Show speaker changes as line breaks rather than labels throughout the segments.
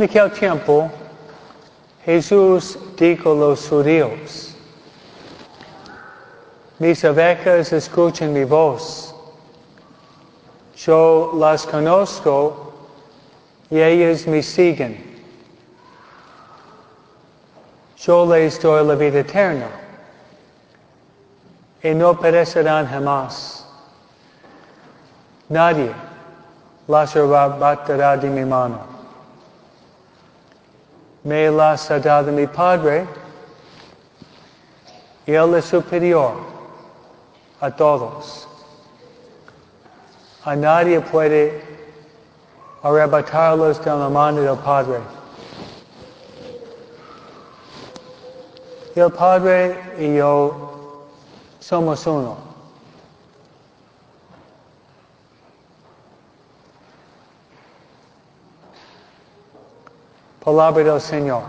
En aquel tiempo, Jesús dijo a los judíos, mis ovejas escuchan mi voz. Yo las conozco y ellas me siguen. Yo les doy la vida eterna y no perecerán jamás. Nadie las arrebatará de mi mano. Me las ha dado mi Padre y Él es superior a todos. A nadie puede arrebatarlos de la mano del Padre. El Padre y yo somos uno. Palabra del Señor.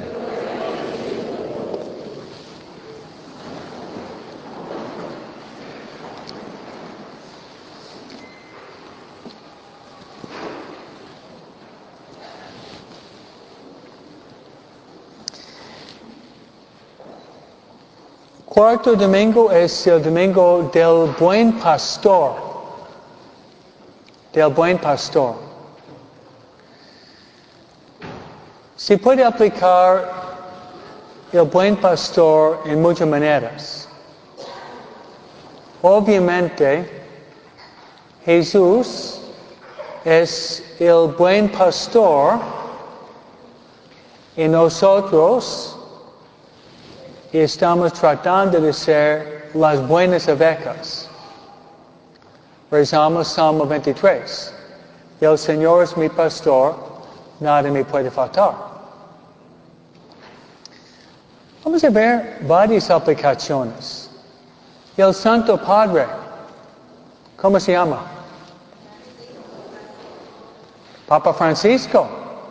Cuarto domingo es el domingo del buen pastor. Del buen pastor. Se puede aplicar el buen pastor en muchas maneras. Obviamente, Jesús es el buen pastor y nosotros estamos tratando de ser las buenas ovejas. Rezamos Salmo 23. El Señor es mi pastor, nada me puede faltar. Vamos a ver varias aplicaciones. El Santo Padre, ¿cómo se llama? Papa Francisco.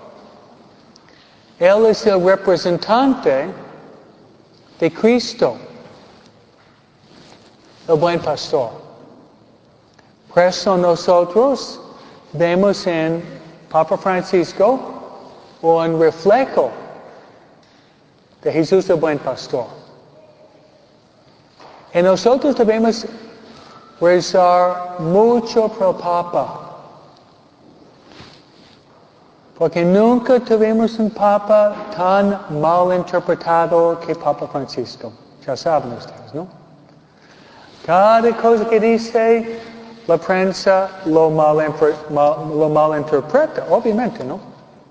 Él es el representante de Cristo, el buen pastor. Por eso nosotros vemos en Papa Francisco un reflejo de Jesús el buen pastor. Y nosotros debemos rezar mucho por el Papa. Porque nunca tuvimos un Papa tan mal interpretado que Papa Francisco. Ya saben ustedes, ¿no? Cada cosa que dice, la prensa lo malinterpreta, obviamente, ¿no?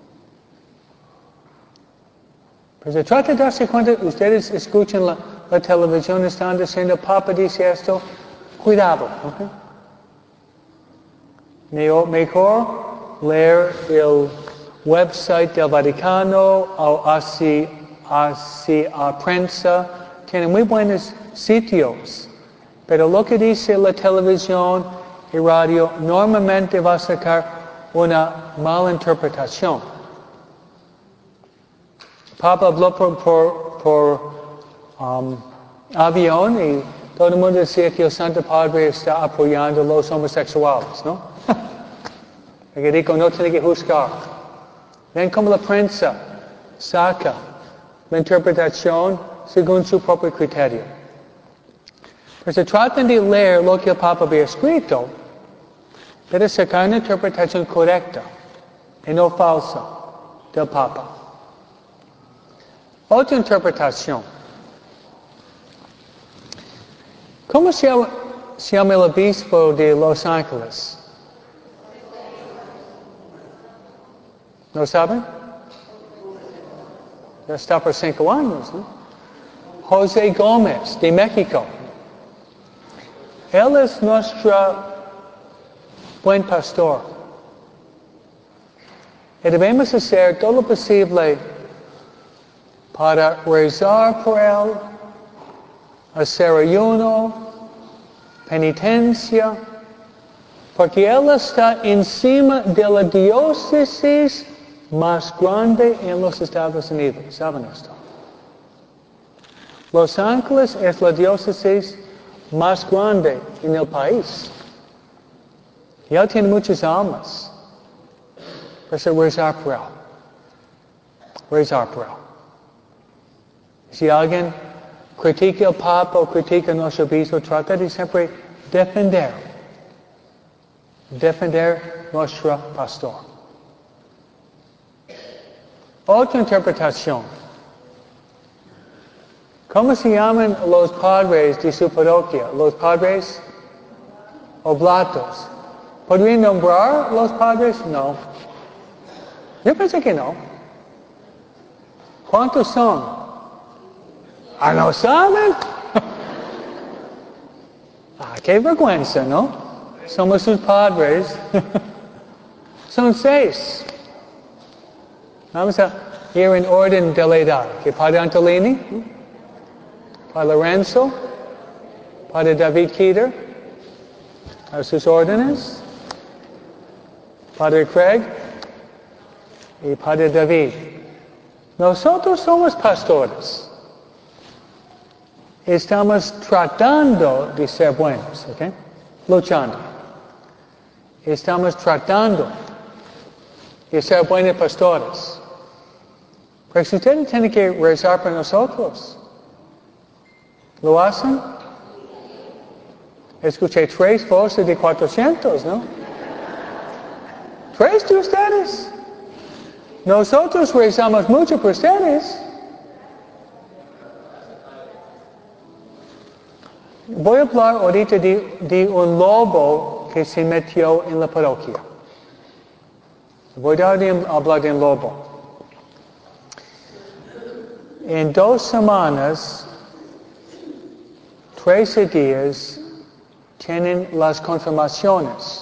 Pero se trata de darse cuenta, ustedes escuchan la televisión, están diciendo, el Papa dice esto, cuidado, ¿ok? Mejor leer el website del Vaticano o hacia prensa, tiene muy buenos sitios, pero lo que dice la televisión y radio normalmente va a sacar una mala interpretación. Papa habló por avión y todo el mundo decía que el Santo Padre está apoyando a los homosexuales, ¿no? Que dijo, no tiene que juzgar. Ven como la prensa saca la interpretación según su propio criterio. Pero se tratan de leer lo que el Papa había escrito, pero sacar una interpretación correcta y no falsa del Papa. Otra interpretación. ¿Cómo se llama el obispo de Los Ángeles? ¿No saben? Ya está por 5 años, ¿no? José Gómez, de México. Él es nuestro buen pastor. Y debemos hacer todo lo posible para rezar por él, hacer ayuno, penitencia, porque él está encima de la diócesis más grande en los Estados Unidos. ¿Saben esto? Los Ángeles es la diócesis más grande en el país. Y él tiene muchas almas para rezar por él. rezar por él. Si alguien critica al Papa o critica a nuestro obispo, trata de siempre defender nuestro pastor. Otra interpretación. ¿Cómo se llaman los padres de su parroquia? Los padres oblatos. ¿Podrían nombrar los padres? No. Yo pensé que no. ¿Cuántos son? ¿Ah, no saben? Qué vergüenza, ¿no? Somos sus padres. Son 6. Vamos a ir en orden de la edad. ¿Que Padre Antolini? Padre Lorenzo? Padre David Keeter? A sus órdenes. Padre Craig y Padre David. Nosotros somos pastores. Estamos tratando de ser buenos, ¿ok? Luchando. Estamos tratando de ser buenos pastores. Pero si ustedes tienen que rezar por nosotros, ¿lo hacen? Escuché 3 voces de 400, ¿no? 3 de ustedes. Nosotros rezamos mucho por ustedes. Voy a hablar ahorita de un lobo que se metió en la parroquia. Voy a hablar de un lobo. En 2 semanas, 13 días, tienen las confirmaciones.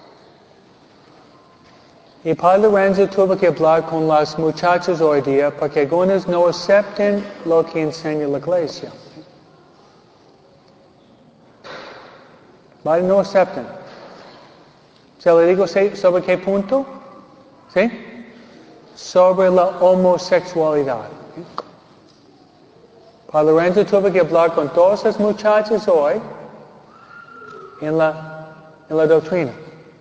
Y Padre Lorenzo tuvo que hablar con las muchachas hoy día porque algunas no aceptan lo que enseña la iglesia. ¿Vale? No aceptan. ¿Se le digo sobre qué punto? ¿Sí? Sobre la homosexualidad. Padre Lorenzo tuvo que hablar con todas las muchachas hoy en la doctrina.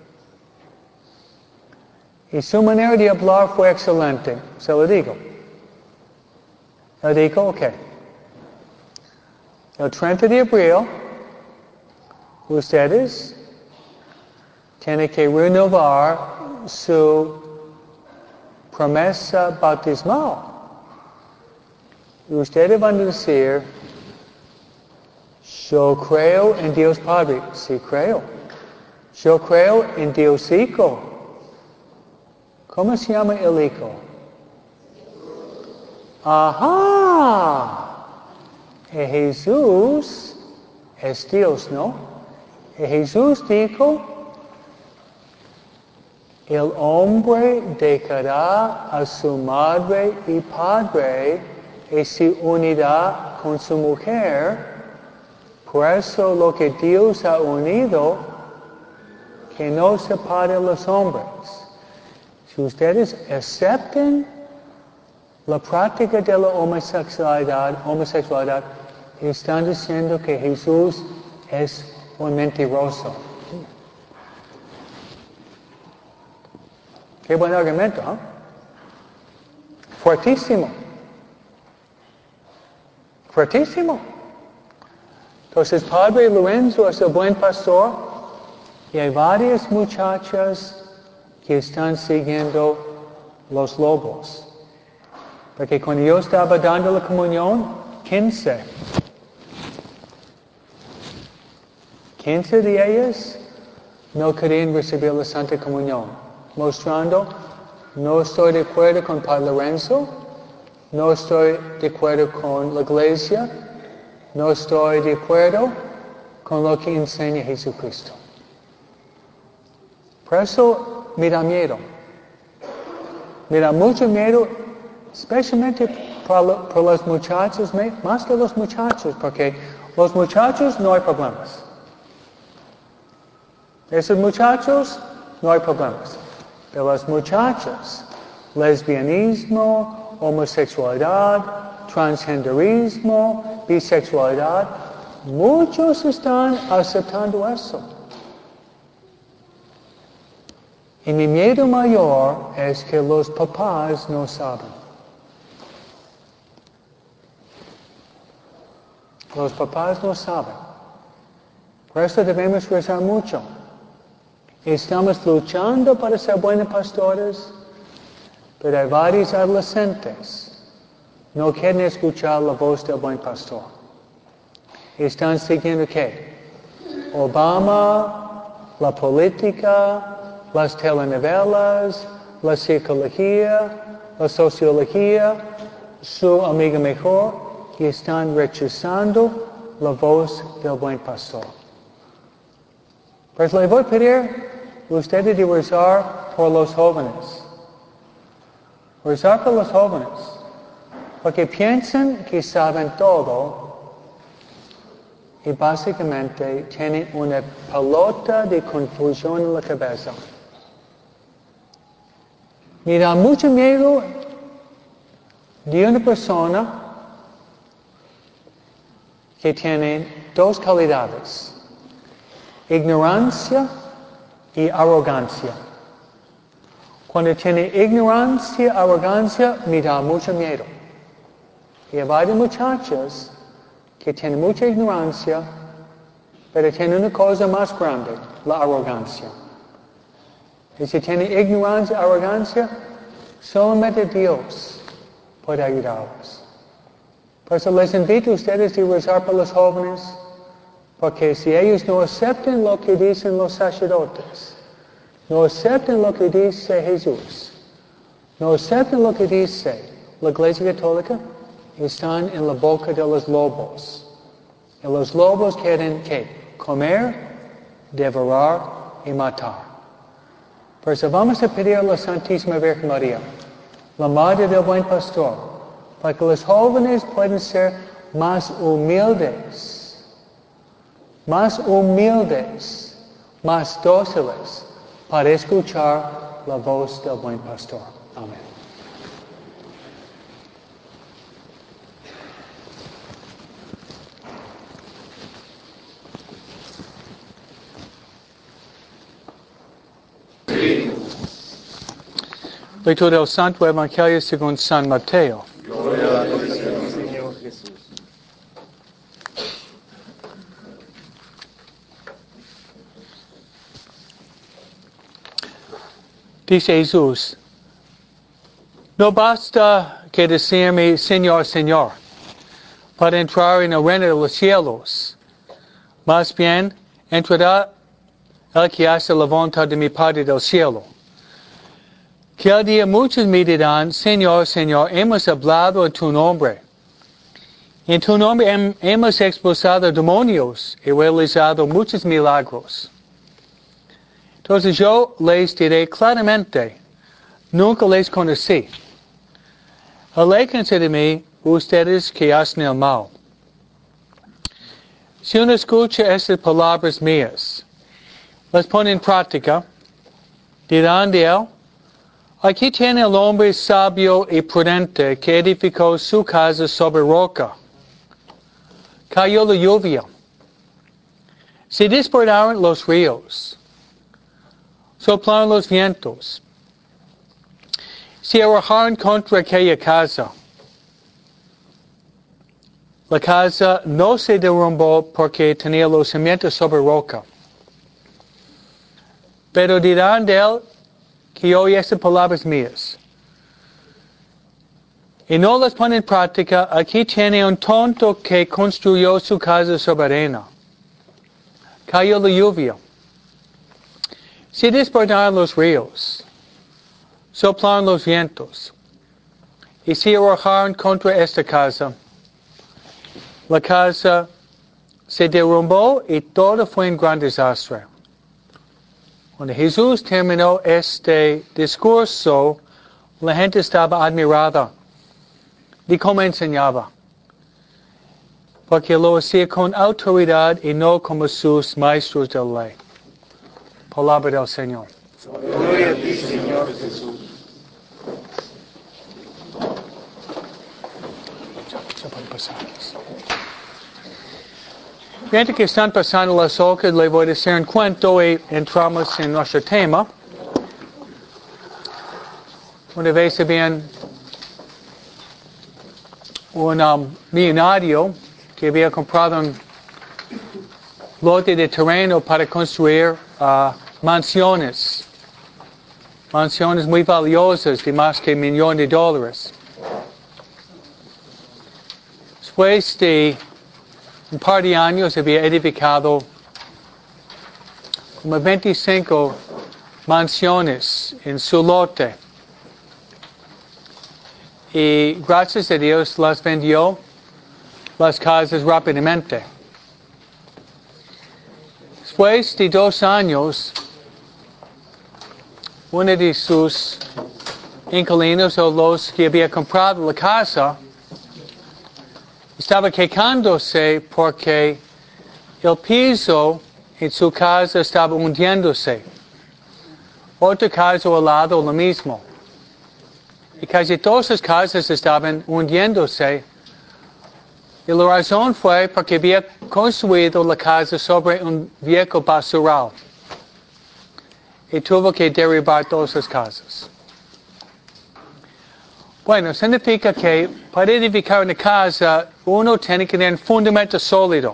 Y su manera de hablar fue excelente. Se lo digo. Le digo, ok. El 30 de abril, ustedes tienen que renovar su promesa bautismal. Y ustedes van a decir, yo creo en Dios Padre. Sí, creo. Yo creo en Dios Hijo. ¿Cómo se llama el Hijo? Ajá. Y Jesús es Dios, ¿no? Y Jesús dijo, el hombre dejará a su madre y padre y se unirá con su mujer. Por eso lo que Dios ha unido, que no separe a los hombres. Si ustedes aceptan la práctica de la homosexualidad, están diciendo que Jesús es un mentiroso. Qué buen argumento, ¿eh? Fuertísimo. Fuertísimo. Entonces, Padre Lorenzo es el buen pastor y hay varias muchachas que están siguiendo los lobos. Porque cuando yo estaba dando la comunión, 15 de ellas no querían recibir la Santa Comunión, mostrando, no estoy de acuerdo con Padre Lorenzo, no estoy de acuerdo con la Iglesia, no estoy de acuerdo con lo que enseña Jesucristo. Por eso me da miedo. Me da mucho miedo, especialmente por los muchachos, más que los muchachos, porque los muchachos no hay problemas. Esos muchachos no hay problemas. Pero las muchachas, lesbianismo, homosexualidad, transgenderismo, bisexualidad, muchos están aceptando eso. Y mi miedo mayor es que los papás no saben. Los papás no saben. Por eso debemos rezar mucho. Estamos luchando para ser buenos pastores, pero hay varios adolescentes no quieren escuchar la voz del buen pastor. Están siguiendo ¿qué? Obama, la política, las telenovelas, la psicología, la sociología, su amiga mejor, y están rechazando la voz del buen pastor. Pues le voy a pedir a ustedes de rezar por los jóvenes. Rezar por los jóvenes. Porque piensan que saben todo y básicamente tienen una pelota de confusión en la cabeza. Me da mucho miedo de una persona que tiene dos calidades, ignorancia y arrogancia. Cuando tiene ignorancia, arrogancia, me da mucho miedo. Y hay varios muchachos que tienen mucha ignorancia, pero tienen una cosa más grande, la arrogancia. Y si tienen ignorancia, arrogancia, solamente Dios puede ayudarlos. Por eso les invito a ustedes a rezar por los jóvenes, porque si ellos no aceptan lo que dicen los sacerdotes, no aceptan lo que dice Jesús, no aceptan lo que dice la Iglesia Católica, están en la boca de los lobos. Y los lobos quieren ¿qué? Comer, devorar y matar. Por eso vamos a pedir a la Santísima Virgen María, la Madre del Buen Pastor, para que los jóvenes puedan ser más humildes, más dóciles, para escuchar la voz del Buen Pastor. Amén. Lectura del Santo Evangelio según San Mateo.
Gloria a ti, Señor Jesús.
Dice Jesús, no basta que decirme Señor, Señor, para entrar en el reino de los cielos. Más bien, entrará el que hace la voluntad de mi Padre del cielo. Que al día muchos me dirán, Señor, Señor, hemos hablado en tu nombre. En tu nombre hemos expulsado demonios y realizado muchos milagros. Entonces yo les diré claramente, nunca les conocí. Aléjense de mí, ustedes que hacen el mal. Si uno escucha estas palabras mías, las pone en práctica, dirán de él, aquí tiene el hombre sabio y prudente que edificó su casa sobre roca. Cayó la lluvia. Se desbordaron los ríos. Soplaron los vientos. Se arrojaron contra aquella casa. La casa no se derrumbó porque tenía los cimientos sobre roca. Pero dirán de él que oye estas palabras mías y no las pone en práctica, aquí tiene un tonto que construyó su casa sobre arena. Cayó la lluvia. Se desbordaron los ríos. Soplaron los vientos. Y se arrojaron contra esta casa. La casa se derrumbó y todo fue un gran desastre. Cuando Jesús terminó este discurso, la gente estaba admirada de cómo enseñaba, porque lo hacía con autoridad y no como sus maestros de la ley. Palabra del Señor.
Gloria a ti, Señor Jesús.
Mientras que están pasando las hojas, le voy a decir un cuento y entramos en nuestro tema. Una vez había un millonario que había comprado un lote de terreno para construir mansiones. Mansiones muy valiosas, de más que $1,000,000. Después de un par de años había edificado como 25 mansiones en su lote. Y gracias a Dios las vendió las casas rápidamente. Después de 2 años, uno de sus inquilinos o los que había comprado la casa estaba quejándose porque el piso en su casa estaba hundiéndose. Otro caso al lado, lo mismo. Y casi todas las casas estaban hundiéndose. Y la razón fue porque había construido la casa sobre un viejo basural. Y tuvo que derribar todas las casas. Bueno, significa que para edificar una casa, uno tiene que tener un fundamento sólido.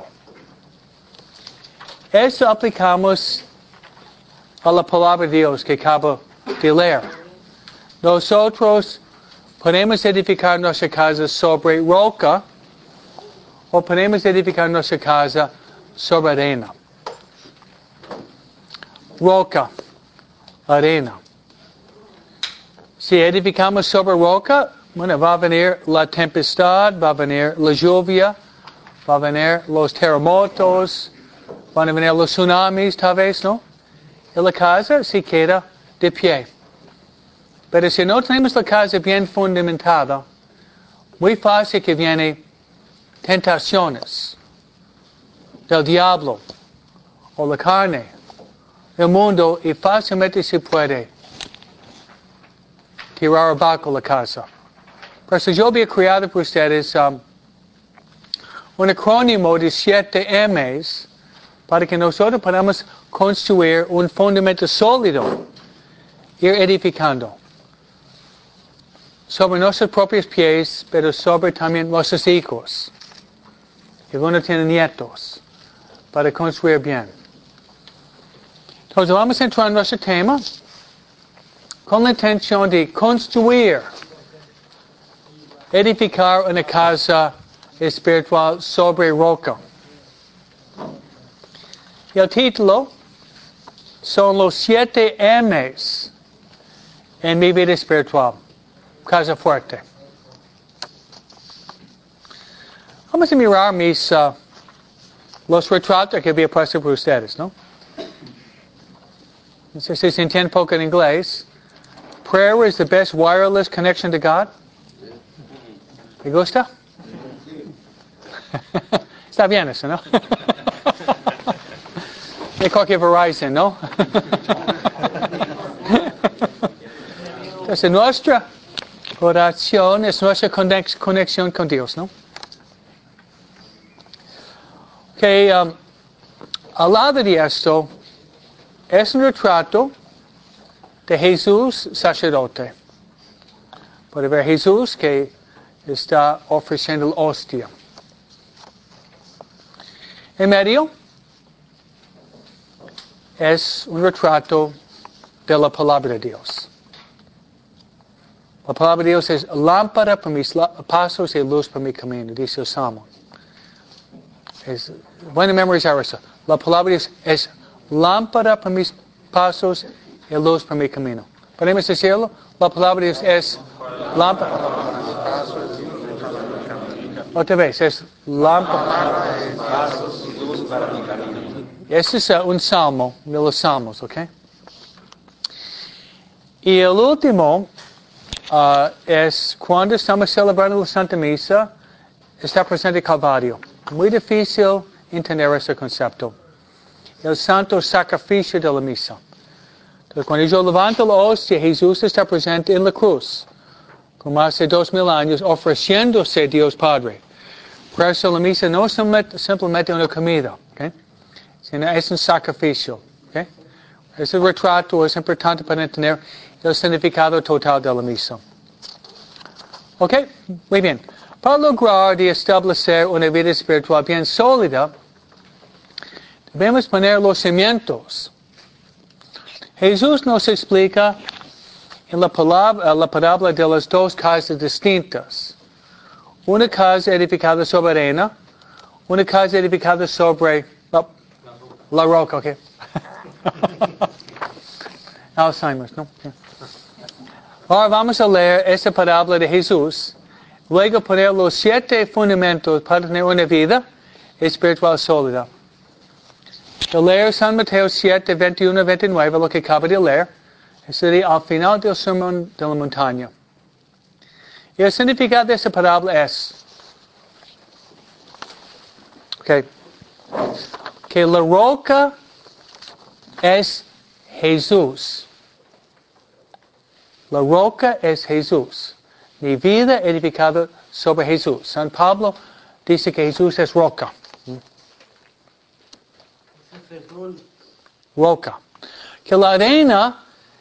Esto aplicamos a la palabra de Dios que acabo de leer. Nosotros podemos edificar nuestra casa sobre roca o podemos edificar nuestra casa sobre arena. Roca, arena. Si edificamos sobre roca, bueno, va a venir la tempestad, va a venir la lluvia, va a venir los terremotos, van a venir los tsunamis tal vez, ¿no? Y la casa se queda de pie. Pero si no tenemos la casa bien fundamentada, muy fácil que vienen tentaciones del diablo o la carne, el mundo, y fácilmente se puede tirar abajo la casa. Por eso yo había creado para ustedes un acrónimo de 7 M's para que nosotros podamos construir un fundamento sólido, ir edificando sobre nuestros propios pies, pero sobre también nuestros hijos. Y algunos tienen nietos para construir bien. Entonces vamos a entrar en nuestro tema con la intención de construir, edificar una casa espiritual sobre roca. Y el título son los 7 M's en mi vida espiritual. Casa fuerte. Vamos a mirar los retratos que había puesto por ustedes, ¿no? No sé si se entiende poco en inglés. Prayer is the best wireless connection to God. ¿Me gusta? Está bien eso, ¿no? Mejor que Verizon, ¿no? Entonces nuestra oración es nuestra conexión con Dios, ¿no? Que al lado de esto es un retrato de Jesús sacerdote. Puede ver Jesús que está ofreciendo la hostia. En medio es un retrato de la palabra de Dios. La palabra de Dios es lámpara para mis pasos y luz para mi camino, dice el Salmo. Es bueno memorizar eso. La palabra de Dios es lámpara para mis pasos y luz para mi camino. ¿Podemos decirlo? La palabra de Dios es lámpara. Otra vez, es lámpara. Este es un salmo de los salmos, ¿ok? Y el último es cuando estamos celebrando la Santa Misa, está presente el Calvario. Muy difícil entender ese concepto. El santo sacrificio de la misa. Entonces, cuando yo levanto la hostia, Jesús está presente en la cruz, como hace 2000 años, ofreciéndose a Dios Padre. Por eso la misa no es simplemente una comida, ¿okay? Sino es un sacrificio. ¿Okay? Ese retrato es importante para entender el significado total de la misa. ¿Ok? Muy bien. Para lograr de establecer una vida espiritual bien sólida, debemos poner los cimientos. Jesús nos explica en la parábola de las dos casas distintas. Una casa edificada sobre arena, una casa edificada sobre la roca, okay. Alzheimer's, ¿no? Ahora vamos a leer esta parábola de Jesús, luego poner los 7 fundamentos para tener una vida espiritual sólida. De leer San Mateo 7, 21 a 29, lo que acabo de leer, sería al final del sermón de la montaña. Y el significado de esta parábola es que la roca es Jesús. La roca es Jesús. Mi vida edificada sobre Jesús. San Pablo dice que Jesús es roca. Roca. Que la arena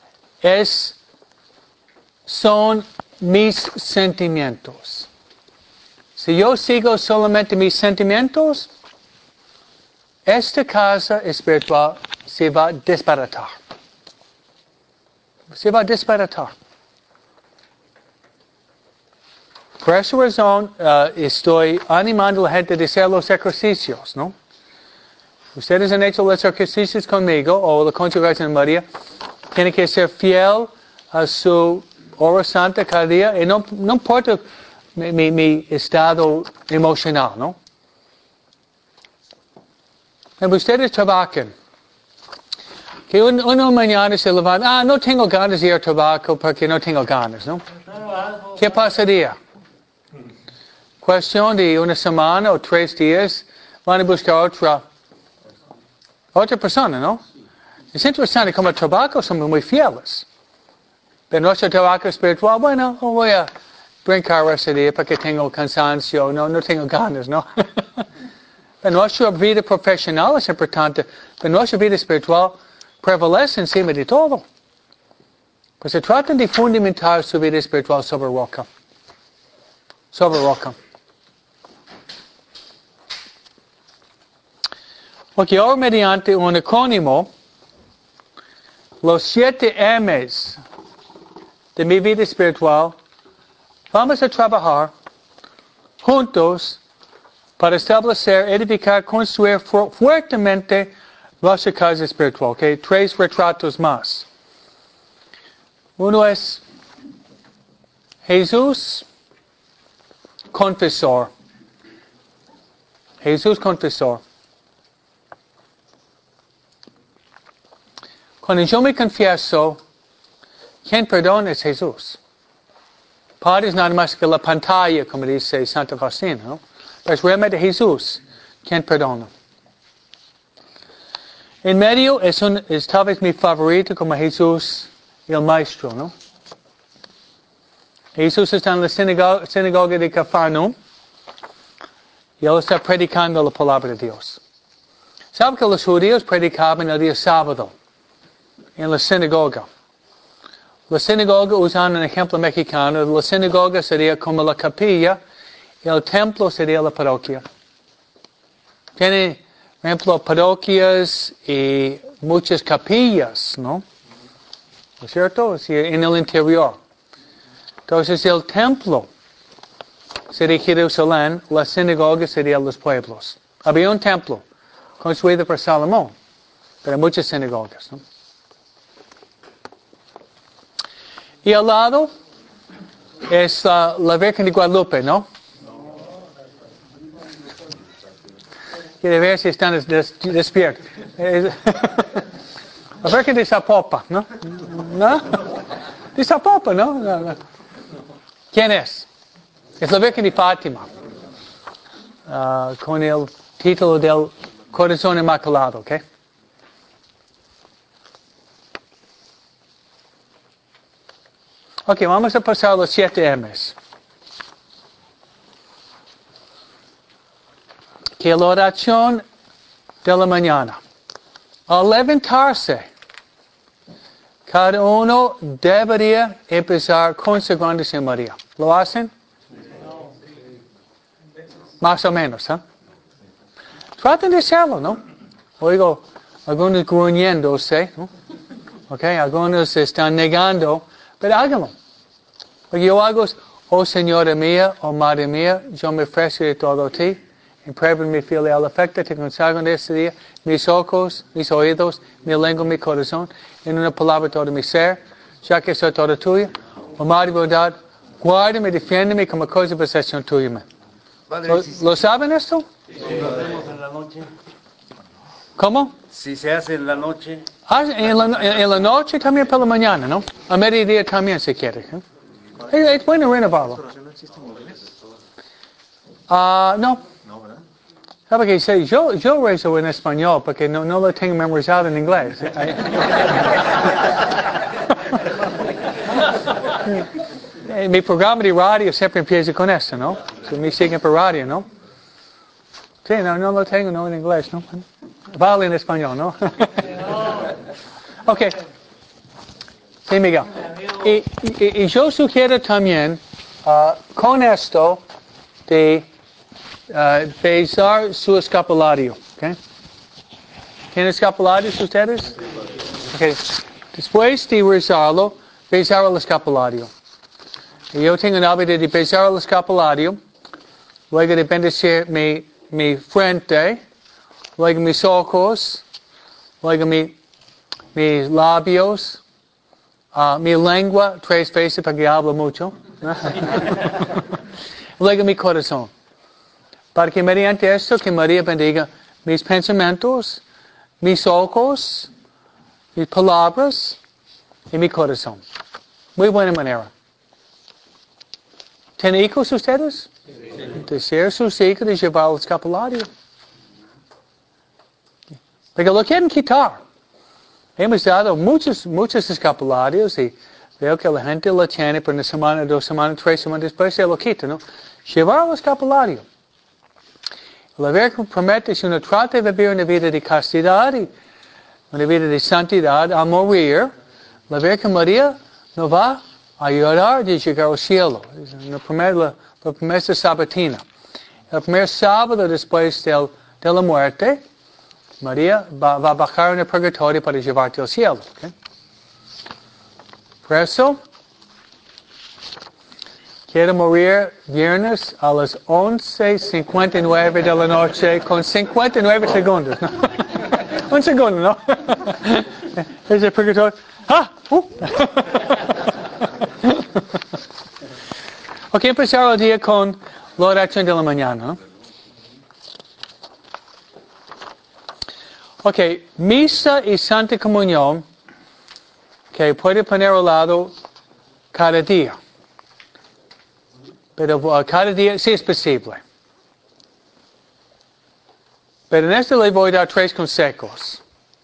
son mis sentimientos. Si yo sigo solamente mis sentimientos, esta casa espiritual se va a desbaratar. Se va a desbaratar. Por esa razón estoy animando a la gente a hacer los ejercicios, ¿no? Ustedes han hecho los ejercicios conmigo o la congregación de María. Tienen que ser fiel a su hora santa cada día. Y no importa mi estado emocional, ¿no? Ustedes trabajan. Que una mañana se levanta, no tengo ganas de ir al trabajo porque no tengo ganas, ¿no? ¿Qué pasaría? Cuestión de una semana o 3 días, van a buscar otra persona, ¿no? Es interesante como el trabajo somos muy fieles. Pero nuestro trabajo espiritual, bueno, voy a brincar ese día porque tengo cansancio, no tengo ganas, ¿no? Pero nuestra vida profesional es importante, pero nuestra vida espiritual prevalece encima de todo. Pues se trata de fundamentar su vida espiritual sobre roca. Sobre roca. Porque ahora mediante un acrónimo, los 7 M's de mi vida espiritual, vamos a trabajar juntos para establecer, edificar, construir fuertemente nuestra casa espiritual. Okay? 3 retratos más. Uno es Jesús confesor. Jesús confesor. Cuando yo me confieso, quien perdona es Jesús. Padre es nada más que la pantalla, como dice Santa Faustina, ¿no? Pero es realmente Jesús quien perdona. En medio es tal vez mi favorito como Jesús el Maestro, ¿no? Jesús está en la sinagoga de Cafarnaum y él está predicando la palabra de Dios. ¿Sabe que los judíos predicaban el día sábado en la sinagoga? La sinagoga, usando un ejemplo mexicano, la sinagoga sería como la capilla y el templo sería la parroquia. Tiene, por ejemplo, parroquias y muchas capillas, ¿no? ¿No es cierto? En el interior. Entonces el templo sería Jerusalén, la sinagoga sería los pueblos. Había un templo construido por Salomón, pero muchas sinagogas, ¿no? Y al lado es la Virgen de Guadalupe, ¿no? Quiere ver si están despiertos. La Virgen de Zapopan, ¿no? ¿No? De Zapopan, ¿no? No. ¿Quién es? Es la Virgen de Fátima. Con el título del Corazón Inmaculado, ¿ok? Ok, vamos a pasar los 7 M's. Que la oración de la mañana. Al levantarse, cada uno debería empezar consagrando a María. ¿Lo hacen? Más o menos, ¿eh? Traten de hacerlo, ¿no? Oigo algunos gruñéndose, ¿no? Okay, algunos están negando, pero háganlo. Lo que yo hago es, oh Señora mía, oh Madre mía, yo me ofrezco de todo a ti, en prueba de mi filial afecto, te consagro en este día mis ojos, mis oídos, mi lengua, mi corazón, en una palabra todo mi ser, ya que soy todo tuyo. Oh Madre bondad, guárdame, defiéndeme como cosa de posesión tuya. ¿Lo saben esto?
Si lo hacemos en la noche.
¿Cómo?
Si se hace en la noche.
En la noche también por la mañana, ¿no? A mediodía también si quiere. ¿Eh? Es bueno renovarlo. No. ¿Sabe qué? Sí, yo rezo en español porque no lo tengo memorizado en inglés. Mi programa de radio siempre empieza con esto, ¿no? So, me siguen por radio, ¿no? Sí, no lo tengo no en inglés, ¿no? Vale en español, ¿no? Ok. Sí, Miguel. Y yo sugiero también con esto de besar su escapulario. ¿Okay? ¿Tienen escapularios ustedes? Okay. Después de rezarlo, besar el escapulario. Y yo tengo el hábito de besar el escapulario, luego de bendecir mi frente, luego mis ojos, luego mis labios, mi lengua 3 veces porque hablo mucho, luego mi corazón. Para que mediante esto que María bendiga mis pensamientos, mis ojos, mis palabras y mi corazón. Muy buena manera. ¿Tienen hijos ustedes? De ser sus hijos de llevar el escapulario. Porque lo quieren quitar. Hemos dado muchos escapularios y veo que la gente lo tiene por una semana, 2 semanas, 3 semanas después se lo quita, ¿no? Llevar el escapulario. La Virgen promete si uno trata de vivir una vida de castidad y una vida de santidad a morir, la Virgen María nos va a ayudar a llegar al cielo. Es la promesa sabatina. El primer sábado después de la muerte, María va a bajar en el purgatorio para llevarte al cielo. ¿Okay? Por eso, quiero morir viernes a las 11:59 de la noche con 59 segundos. ¿No? Un segundo, ¿no? Es el purgatorio. ¡Ah! Ok, empezar el día con la oración de la mañana. ¿No? Ok, misa y santa comunión que puede poner al lado cada día. Pero cada día sí es posible. Pero en esto le voy a dar 3 consejos.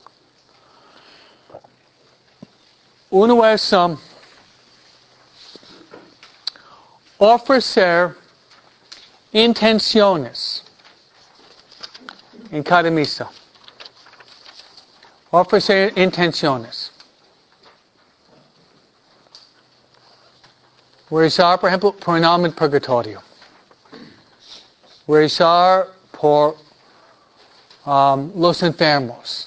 Uno es ofrecer intenciones en cada misa. Ofrecer intenciones. Rezar, por ejemplo, por un alma en purgatorio. Rezar por los enfermos.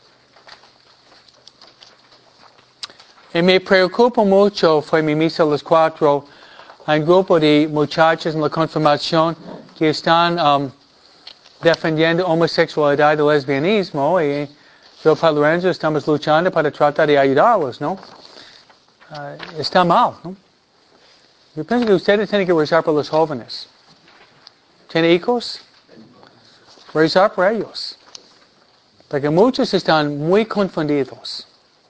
Y me preocupa mucho, fue mi misa a las 4, hay un grupo de muchachos en la confirmación que están defendiendo homosexualidad y lesbianismo y yo para Lorenzo estamos luchando para tratar de ayudarlos, ¿no? Está mal, ¿no? Yo pienso que ustedes tienen que rezar por los jóvenes. ¿Tienen hijos? Rezar por ellos. Porque muchos están muy confundidos.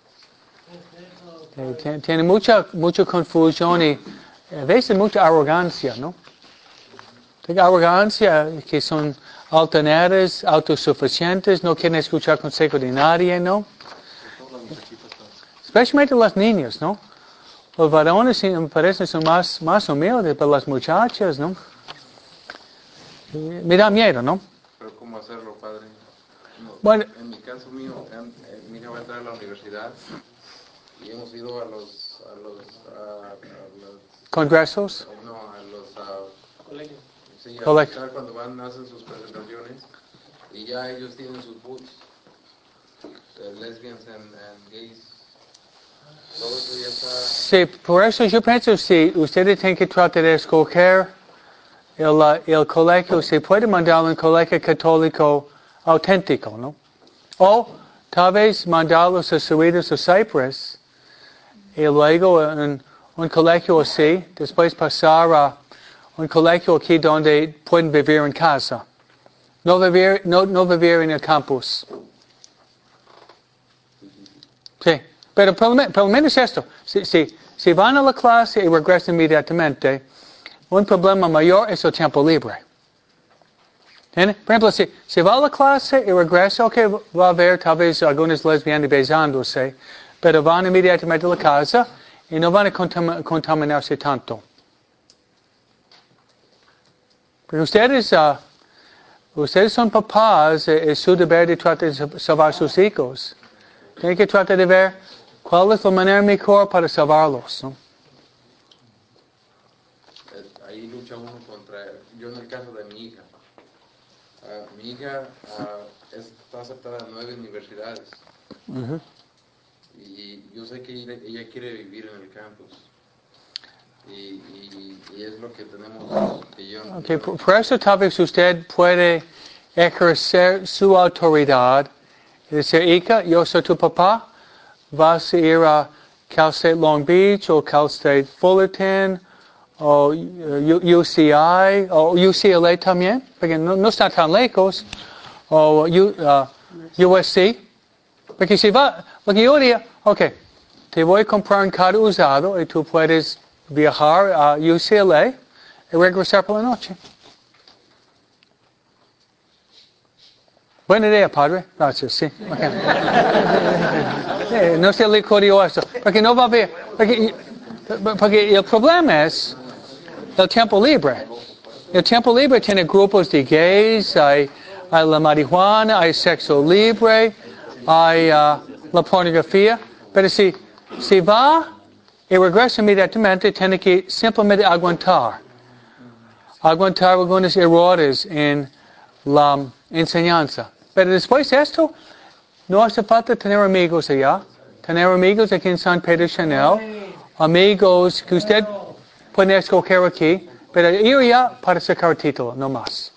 Tienen mucha confusión y a veces mucha arrogancia, ¿no? Tengo arrogancia que son altaneras, autosuficientes, no quieren escuchar consejo de nadie, ¿no? Especialmente los niños, ¿no? Los varones me parecen son más humildes, pero las muchachas, ¿no? Me da miedo, ¿no?
Pero ¿cómo hacerlo, padre? No,
Bueno,
en mi caso mío, mi hija va a entrar a la universidad y hemos ido a los
congresos.
no, a los Sí, al
Correcto.
altar cuando van, hacen sus presentaciones y ya ellos tienen sus booths, lesbians and gays, todo eso ya está.
Sí, por eso yo pienso si ustedes tienen que tratar de escoger el colegio, se puede mandar un colegio católico auténtico, ¿no? O tal vez mandarlos a Cerritos o Cypress y luego en un colegio así, después pasar a un colegio aquí donde pueden vivir en casa. No vivir en el campus. Sí, pero por lo menos esto. Si van a la clase y regresan inmediatamente, un problema mayor es el tiempo libre. ¿Entiende? Por ejemplo, si va a la clase y regresa, ok, va a haber tal vez algunas lesbianas besándose, pero van inmediatamente a la casa y no van a contaminarse tanto. Porque ustedes son papás, es su deber de tratar de salvar a sus hijos. Tienen que tratar de ver cuál es la manera mejor para salvarlos, ¿no?
Ahí lucha uno contra, yo en el caso de mi hija. Mi hija está aceptada en 9 universidades.
Uh-huh.
Y yo sé que ella quiere vivir en el campus. Y es lo que tenemos que yo.
Okay, por eso tal vez usted puede ejercer su autoridad y decir, hija, yo soy tu papá, vas a ir a Cal State Long Beach o Cal State Fullerton o UCI o UCLA también, porque no está tan lejos, o USC, porque si va, lo que yo diría, ok, te voy a comprar un carro usado y tú puedes viajar a UCLA y regresar por la noche. Buena idea, padre. Gracias, sí. Okay. No se le ocurrió eso. Porque no va a haber. Porque el problema es el tiempo libre. El tiempo libre tiene grupos de gays, hay la marihuana, hay sexo libre, hay la pornografía. Pero si va y regresa inmediatamente, tiene que simplemente aguantar. Aguantar algunos errores en la enseñanza. Pero después de esto, no hace falta tener amigos allá. Tener amigos aquí en San Pedro Chanel. Amigos que usted puede escoger aquí. Pero ir allá para sacar título, no más.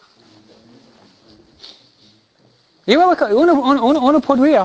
Uno podría.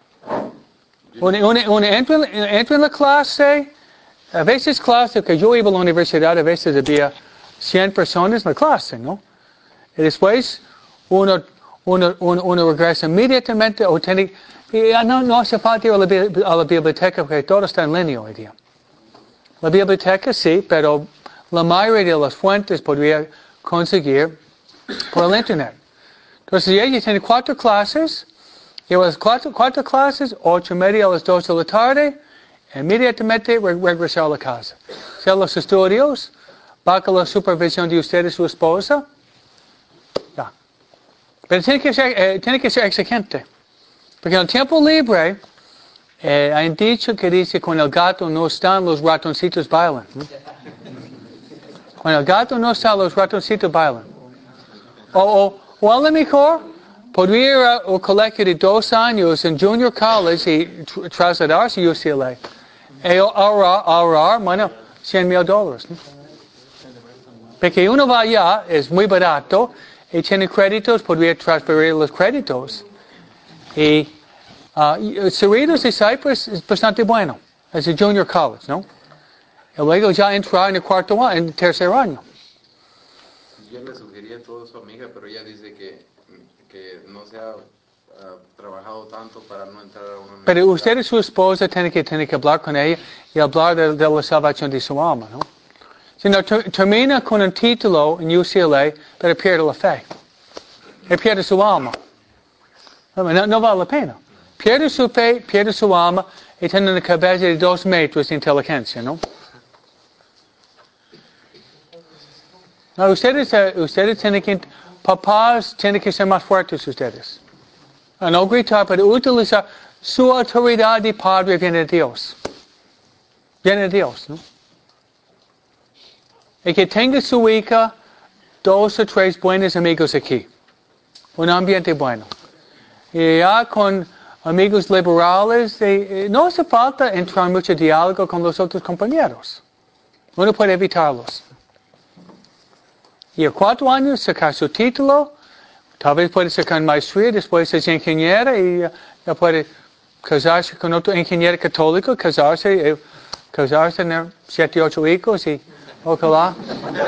Uno entra en la clase. A veces clase, que yo iba a la universidad, a veces había 100 personas en la clase, ¿no? Y después uno regresa inmediatamente o tiene, no hace falta ir a la biblioteca porque todo está en línea hoy día. La biblioteca sí, pero la mayoría de las fuentes podría conseguir por el internet. Entonces ella tiene 4 clases, y a las 4 clases, 8:30 a las 2 de la tarde, inmediatamente regresar a la casa. Hacer los estudios, bajo la supervisión de usted y su esposa. Ya. Pero tiene que ser exigente. Porque en el tiempo libre, hay un dicho que dice, cuando el gato no está, los ratoncitos bailan. Cuando el gato no está, los ratoncitos bailan. O a lo mejor, podría ir a un colegio de 2 años en Junior College y trasladarse a UCLA. Y ahorrar, bueno, $100,000. ¿No? Porque uno va allá, es muy barato, y tiene créditos, podría transferir los créditos. Y Cerritos y Cypress es bastante bueno. Es el Junior College, ¿no? Y luego ya entrar en el en el tercer año.
Yo le sugería todo eso a mi hija, pero ella dice que no se ha trabajado tanto para no entrar a una universidad.
Pero usted y su esposa tienen que hablar con ella y hablar de la salvación de su alma, ¿no? Si no, termina con un título en UCLA, pero pierde la fe. Y pierde su alma. No vale la pena. Pierde su fe, pierde su alma y tiene una cabeza de 2 metros de inteligencia, ¿no? No, ustedes tienen que, papás tienen que ser más fuertes ustedes. No gritar, pero utilizar su autoridad de padre viene de Dios. Viene de Dios, ¿no? Y que tenga su hija 2 o 3 buenos amigos aquí. Un ambiente bueno. Y ya con amigos liberales, no hace falta entrar en mucho diálogo con los otros compañeros. Uno puede evitarlos. Y a 4 años sacar su título, tal vez puede sacar maestría, después es ingeniera y ya puede casarse con otro ingeniero católico, casarse, tener 7 u 8 hijos y ojalá.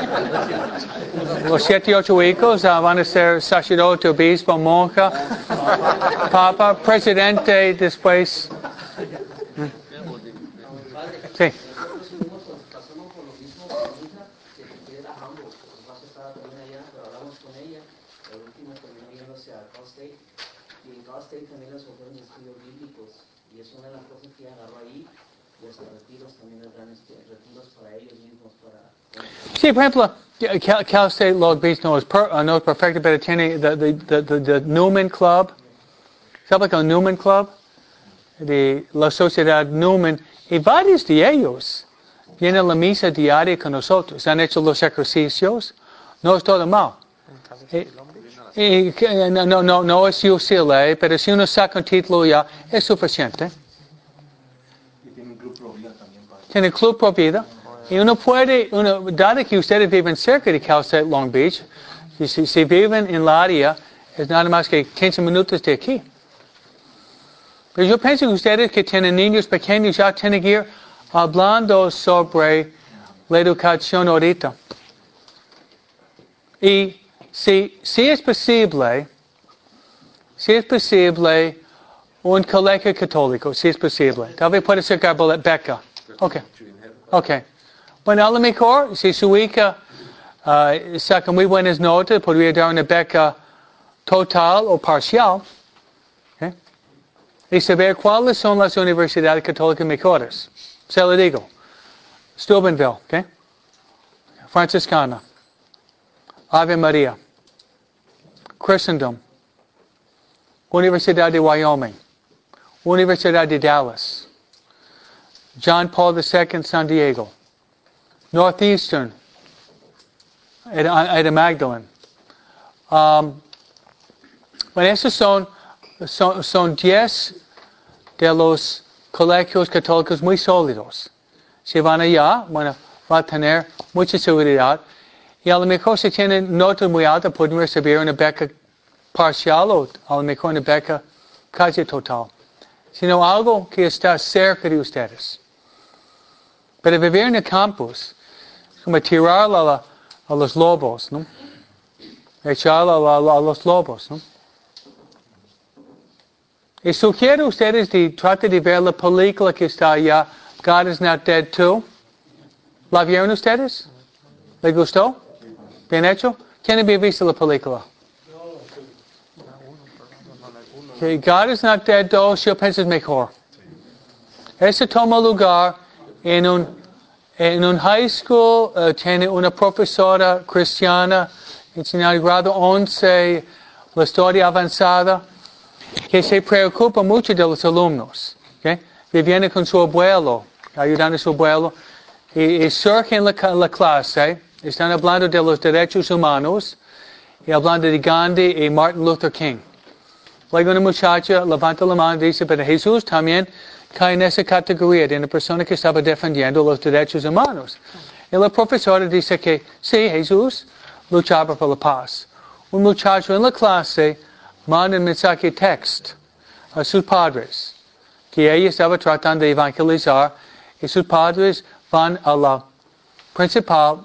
Los 7 u 8 hijos van a ser sacerdote, obispo, monja, papa, presidente, después. Sí.
También les ofrecen estudios bíblicos y es una de las cosas que agarró ahí y hasta retiros también les dan retiros para ellos mismos
Sí, por ejemplo, Cal State Long Beach no es perfecto, pero tiene the Newman Club. ¿Sabe el Newman Club? De la sociedad Newman. Y varios de ellos vienen a la misa diaria con nosotros. Han hecho los ejercicios. No es todo mal. No es UCLA, pero si uno saca un título ya, es suficiente.
Y tiene un club pro vida también.
Tiene club pro vida. Y uno puede, dado que ustedes viven cerca de Cal State Long Beach, si viven en la área, es nada más que 15 minutos de aquí. Pero yo pienso que ustedes que tienen niños pequeños ya tienen que ir hablando sobre la educación ahorita. Y si es posible, un colegio católico, si es posible. Tal vez puede ser beca. Okay. Bueno, a lo mejor, si su hija saca muy buenas notas, podría dar una beca total o parcial. Okay. Y saber cuáles son las universidades católicas mejores. Se lo digo. Steubenville, okay. Franciscana. Ave María. Christendom. Universidad de Wyoming. Universidad de Dallas. John Paul II, San Diego. Northeastern, Ada Magdalene. Bueno, esos son 10 de los colegios católicos muy sólidos. Si van allá, bueno, va a tener mucha seguridad. Y a lo mejor si tienen notas muy altas, pueden recibir una beca parcial o a lo mejor una beca casi total. Sino algo que está cerca de ustedes. Pero vivir en el campus, como tirar a los lobos, ¿no? Echar a los lobos, ¿no? Y sugiero a ustedes de tratar de ver la película que está allá, God is Not Dead Too. ¿La vieron ustedes? ¿Les gustó? ¿Bien hecho? ¿Quién había visto la película? Okay, God is Not Dead 2, yo pienso es mejor. Ese toma lugar en un high school, tiene una profesora cristiana, enseñando grado 11, la historia avanzada, que se preocupa mucho de los alumnos. Okay? Viviendo con su abuelo, ayudando a su abuelo, y surge en la clase, están hablando de los derechos humanos, y hablando de Gandhi y Martin Luther King. Luego una muchacha levanta la mano y dice, pero Jesús también cae en esa categoría de una persona que estaba defendiendo los derechos humanos. Y la profesora dice que sí, Jesús luchaba por la paz. Un muchacho en la clase manda un mensaje text a sus padres, que ella estaba tratando de evangelizar, y sus padres van a la principal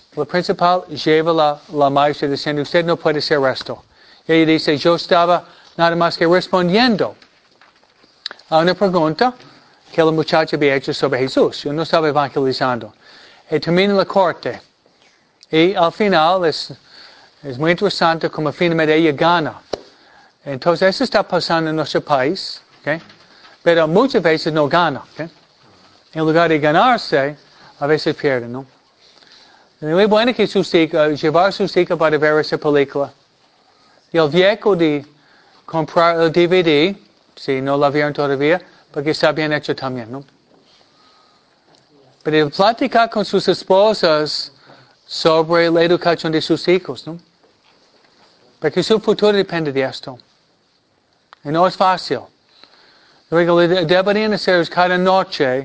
lleva la maestra diciendo, usted no puede hacer esto. Y ella dice, yo estaba nada más que respondiendo a una pregunta que la muchacha había hecho sobre Jesús. Yo no estaba evangelizando. Y termina la corte. Y al final es muy interesante como finalmente ella gana. Entonces eso está pasando en nuestro país. ¿Okay? Pero muchas veces no gana. ¿Okay? En lugar de ganarse, a veces pierde, ¿no? Es muy bueno que llevar sus hijos para ver esa película. Y el viejo de comprar el DVD, si no la vieron todavía, porque está bien hecho también, ¿no? Pero platicar con sus esposas sobre la educación de sus hijos, ¿no? Porque su futuro depende de esto. Y no es fácil. Lo que deberían hacer es cada noche,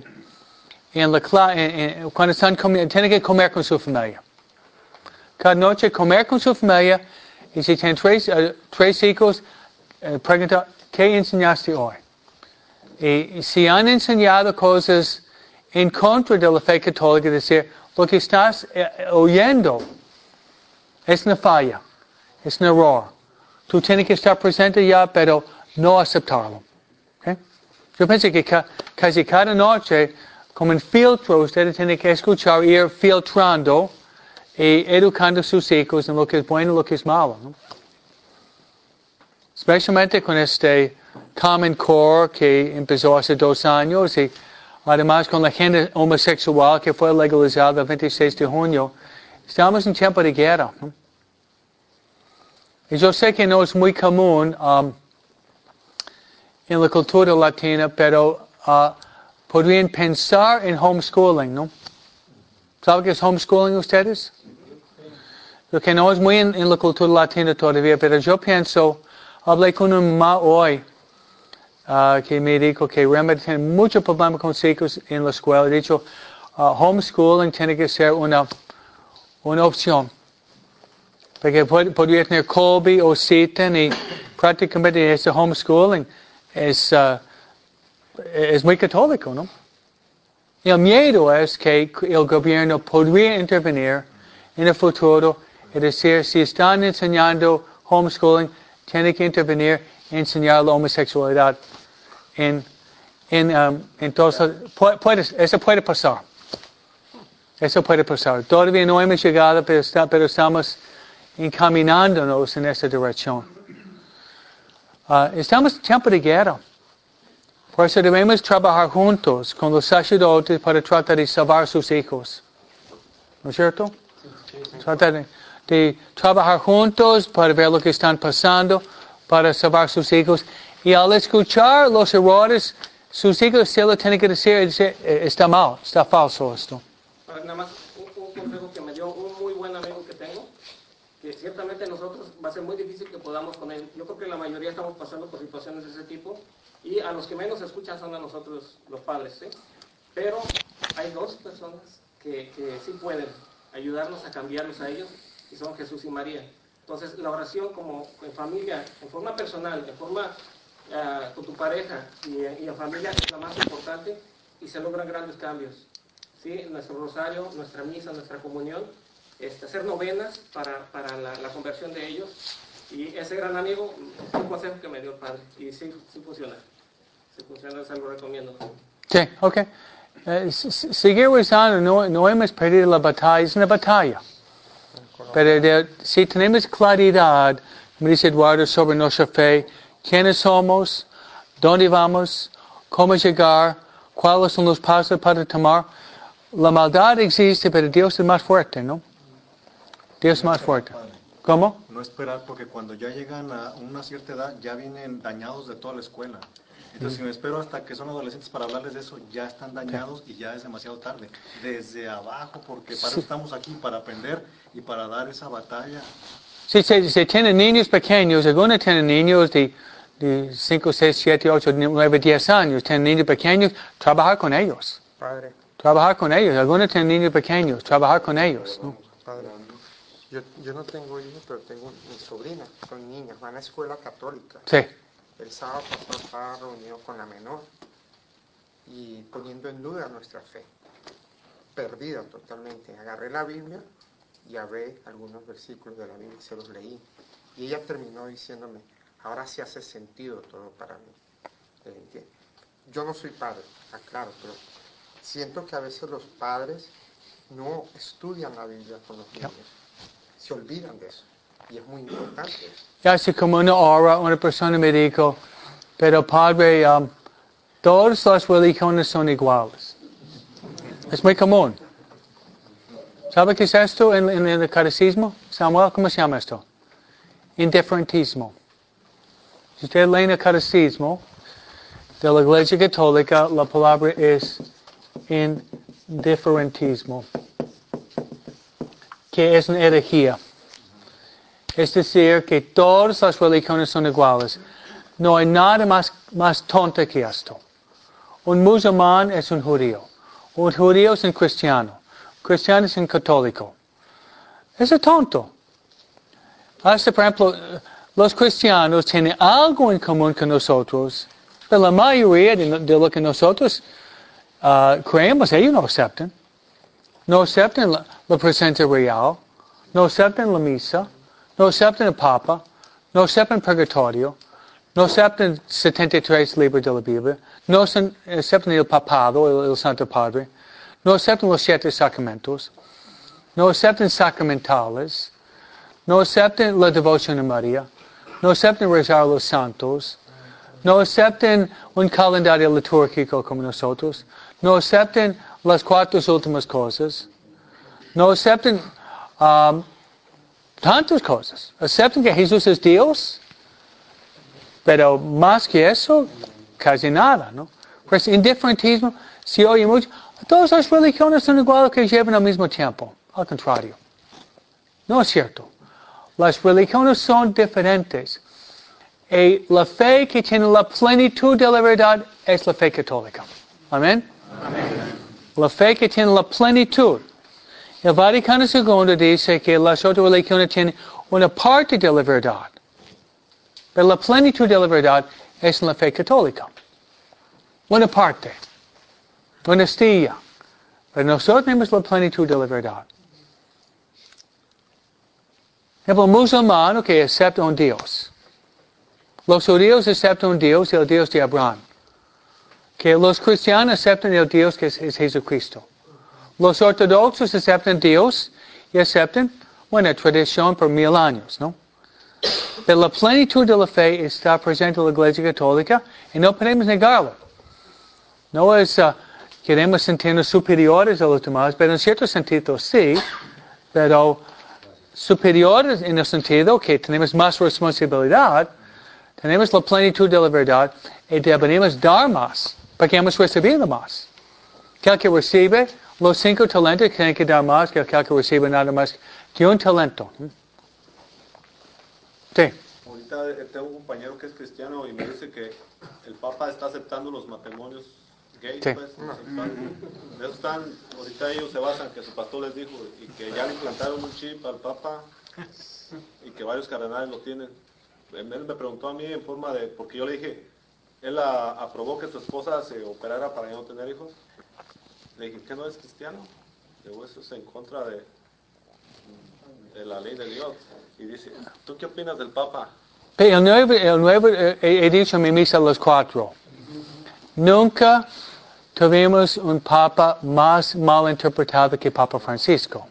cuando están comiendo, tienen que comer con su familia. Cada noche comer con su familia, y si tienen tres hijos, preguntar, ¿qué enseñaste hoy? Y si han enseñado cosas en contra de la fe católica, decir, lo que estás oyendo es una falla, es un error. Tú tienes que estar presente ya, pero no aceptarlo. ¿Okay? Yo pienso que casi cada noche, como en filtro, ustedes tienen que escuchar, ir filtrando y educando a sus hijos en lo que es bueno y lo que es malo, ¿no? Especialmente con este Common Core que empezó hace 2 años y además con la agenda homosexual que fue legalizada el 26 de junio. Estamos en tiempo de guerra, ¿no? Y yo sé que no es muy común en la cultura latina, pero podrían pensar en homeschooling, ¿no? ¿Saben qué es homeschooling ustedes? Lo que no es muy en la cultura latina todavía, pero yo pienso, hablé con una mamá hoy que me dijo que realmente tiene mucho problema con sus hijos en la escuela. He dicho, homeschooling tiene que ser una opción. Porque podría tener Colby o Seton y prácticamente este homeschooling es muy católico, ¿no? Y el miedo es que el gobierno podría intervenir en el futuro, es decir, si están enseñando homeschooling, tiene que intervenir y enseñar la homosexualidad. Entonces, eso puede pasar. Eso puede pasar. Todavía no hemos llegado, pero estamos encaminándonos en esa dirección. Estamos en tiempo de guerra. Por eso debemos trabajar juntos con los sacerdotes para tratar de salvar a sus hijos. ¿No es cierto? Tratar de trabajar juntos para ver lo que están pasando, para salvar a sus hijos. Y al escuchar los errores, sus hijos se lo tienen que decir, está mal, está falso esto.
Nada más un consejo que me dio un muy buen amigo que tengo, que ciertamente nosotros va a ser muy difícil que podamos con él. Yo creo que la mayoría estamos pasando por situaciones de ese tipo y a los que menos escuchan son a nosotros los padres, ¿sí? Pero hay 2 personas que sí pueden ayudarnos a cambiarlos a ellos y son Jesús y María. Entonces la oración como en familia, en forma personal, en forma con tu pareja y en familia es la más importante y se logran grandes cambios. ¿Sí? Nuestro rosario, nuestra misa, nuestra comunión, hacer novenas para la conversión de ellos. Y ese gran amigo, es un consejo que me dio el padre. Y sí funciona. Sí funciona, se lo recomiendo.
Sí, ok. Seguir rezando, no hemos perdido la batalla, es una batalla. Pero si tenemos claridad, como dice Eduardo, sobre nuestra fe, quiénes somos, dónde vamos, cómo llegar, cuáles son los pasos para tomar. La maldad existe, pero Dios es más fuerte, ¿no? Dios es más fuerte. ¿Cómo?
No esperar, porque cuando ya llegan a una cierta edad, ya vienen dañados de toda la escuela. Entonces, si me espero hasta que son adolescentes para hablarles de eso, ya están dañados y ya es demasiado tarde. Desde abajo, porque para eso estamos aquí, para aprender y para dar esa batalla.
Si tienen niños pequeños, algunos tienen niños de 5, 6, 7, 8, 9, 10 años, tienen niños pequeños, trabajar con ellos.
Padre,
Trabajar con ellos. Algunos tienen niños pequeños, trabajar con ellos, ¿no?
padre, yo no tengo hijos, pero tengo mis sobrinas, son niñas, van a escuela católica.
Sí.
El sábado pasado estaba reunido con la menor y poniendo en duda nuestra fe, perdida totalmente. Agarré la Biblia y agarré algunos versículos de la Biblia y se los leí. Y ella terminó diciéndome, ahora sí hace sentido todo para mí. Yo no soy padre, aclaro, pero siento que a veces los padres no estudian la Biblia con los niños, se olvidan de eso. Y es muy importante eso.
Hace como una hora una persona me dijo, pero padre, todas las religiones son iguales. Es muy común. ¿Sabe qué es esto en el catecismo? Samuel, ¿cómo se llama esto? Indiferentismo. Si usted lee en el catecismo de la Iglesia Católica, la palabra es indiferentismo. que es una herejía. Es decir, que todas las religiones son iguales. No hay nada más tonto que esto. Un musulmán es un judío. Un judío es un cristiano. Un cristiano es un católico. Eso es tonto. Hasta, por ejemplo, los cristianos tienen algo en común con nosotros, pero la mayoría de lo que nosotros creemos, ellos no aceptan. No aceptan la presencia real. No aceptan la misa. No aceptan el Papa. No aceptan el purgatorio. No aceptan 73 libros de la Biblia. No aceptan el papado, el Santo Padre. No aceptan los 7 sacramentos. No aceptan sacramentales. No aceptan la devoción a María. No aceptan rezar a los santos. No aceptan un calendario litúrgico como nosotros. No aceptan las 4 últimas cosas. No aceptan tantas cosas. Aceptan que Jesús es Dios. Pero más que eso, casi nada, ¿no? Pues indiferentismo, se oye mucho. Todas las religiones son iguales que llevan al mismo tiempo. Al contrario. No es cierto. Las religiones son diferentes. Y la fe que tiene la plenitud de la verdad es la fe católica. Amén. Amén. La fe que tiene la plenitud. El Vaticano II dice que las otras religiones tienen una parte de la verdad. Pero la plenitud de la verdad es en la fe católica. Una parte. Una estilla. Pero nosotros tenemos la plenitud de la verdad. El musulmán que acepta un Dios. Los judíos aceptan un Dios, el Dios de Abraham. Que los cristianos aceptan el Dios que es Jesucristo. Los ortodoxos aceptan Dios y aceptan una tradición por 1000 años, ¿no? Pero la plenitud de la fe está presente en la Iglesia Católica y no podemos negarlo. No es queremos sentirnos superiores a los demás, pero en cierto sentido sí, pero superiores en el sentido que tenemos más responsabilidad, tenemos la plenitud de la verdad y debemos dar más, porque hemos recibido más. Aquel que recibe los 5 talentos tiene que dar más que aquel que recibe nada más que un talento. Sí.
Ahorita tengo un compañero que es cristiano y me dice que el Papa está aceptando los matrimonios gays,
Sí.
pues, homosexuales. De eso están, ahorita ellos se basan que su pastor les dijo y que ya le implantaron un chip al Papa y que varios cardenales lo tienen. Él me preguntó a mí en forma de, porque yo le dije, él aprobó que su esposa se operara para ya no tener hijos. Le dije, ¿qué no es cristiano? Digo, eso es en contra de la ley de Dios. Y dice, ¿tú qué opinas del Papa?
El nuevo he dicho en mi misa a los 4. Nunca tuvimos un Papa más mal interpretado que Papa Francisco.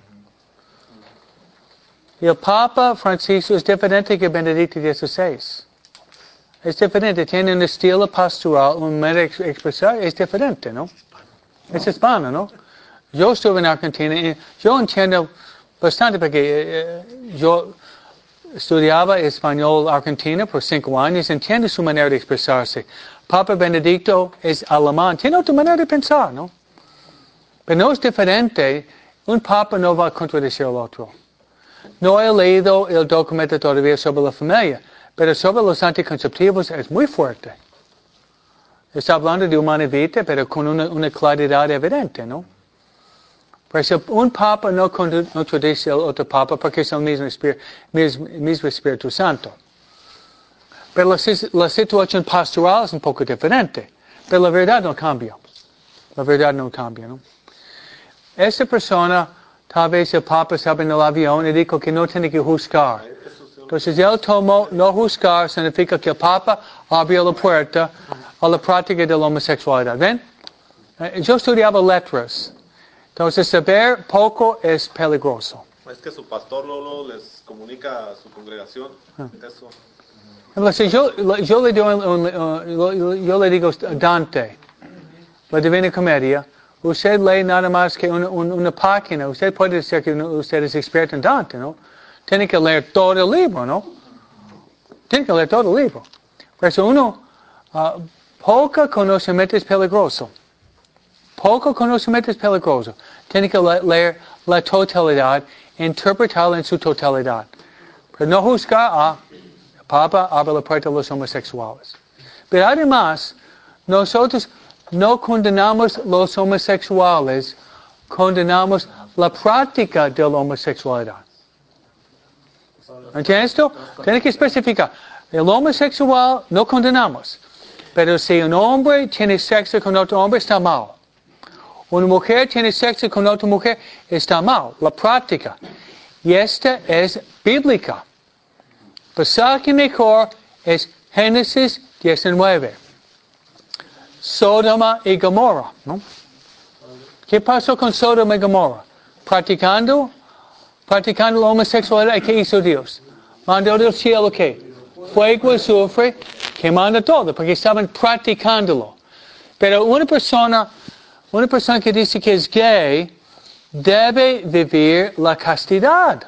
El Papa Francisco es diferente que Benedicto XVI. Es diferente, tiene un estilo pastoral, un modo de expresar, es diferente, ¿no? Es hispano, ¿no? Yo estuve en Argentina y yo entiendo bastante porque yo estudiaba español argentino por 5 años, entiendo su manera de expresarse. Papa Benedicto es alemán, tiene otra manera de pensar, ¿no? Pero no es diferente, un papa no va a contradecir al otro. No he leído el documento todavía sobre la familia, pero sobre los anticonceptivos es muy fuerte. Está hablando de humana vida, pero con una claridad evidente, ¿no? Por eso un papa no contradice al otro papa porque es el mismo Espíritu Santo. Pero la situación pastoral es un poco diferente. Pero la verdad no cambia. La verdad no cambia, ¿no? Esa persona, tal vez el papa estaba en el avión y dijo que no tiene que juzgar. Entonces él tomó no juzgar, significa que el papa abrió la puerta a la práctica de la homosexualidad. ¿Ven? Yo estudiaba letras. Entonces saber poco es peligroso.
Es que su pastor Lolo les comunica a su congregación eso.
Entonces yo le digo a Dante, la Divina Comedia, usted lee nada más que una página, usted puede decir que usted es experto en Dante, ¿no? Tiene que leer todo el libro, ¿no? Tiene que leer todo el libro. Por eso poco conocimiento es peligroso. Poco conocimiento es peligroso. Tiene que leer la totalidad interpretarla en su totalidad. Pero no juzgar a Papa habla la parte de los homosexuales. Pero además, nosotros no condenamos los homosexuales, condenamos la práctica de la homosexualidad. ¿Entiendes esto? Tiene que especificar. El homosexual no condenamos. Pero si un hombre tiene sexo con otro hombre, está mal. Una mujer tiene sexo con otra mujer, está mal. La práctica. Y esta es bíblica. Pasaje mejor es Génesis 19. Sodoma y Gomorra, ¿no? ¿Qué pasó con Sodoma y Gomorra? Practicando la homosexualidad. ¿Qué hizo Dios? Mandó del cielo, ¿qué? Fuego y azufre, quemando todo, porque estaban practicándolo. Pero una persona que dice que es gay, debe vivir la castidad.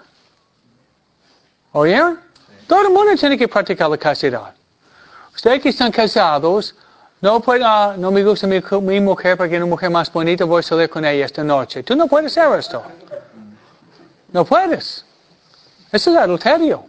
¿Oyeron? Todo el mundo tiene que practicar la castidad. Ustedes que están casados, no pueden, no me gusta mi mujer porque es una mujer más bonita, voy a salir con ella esta noche. Tú no puedes hacer esto. No puedes. Eso es adulterio.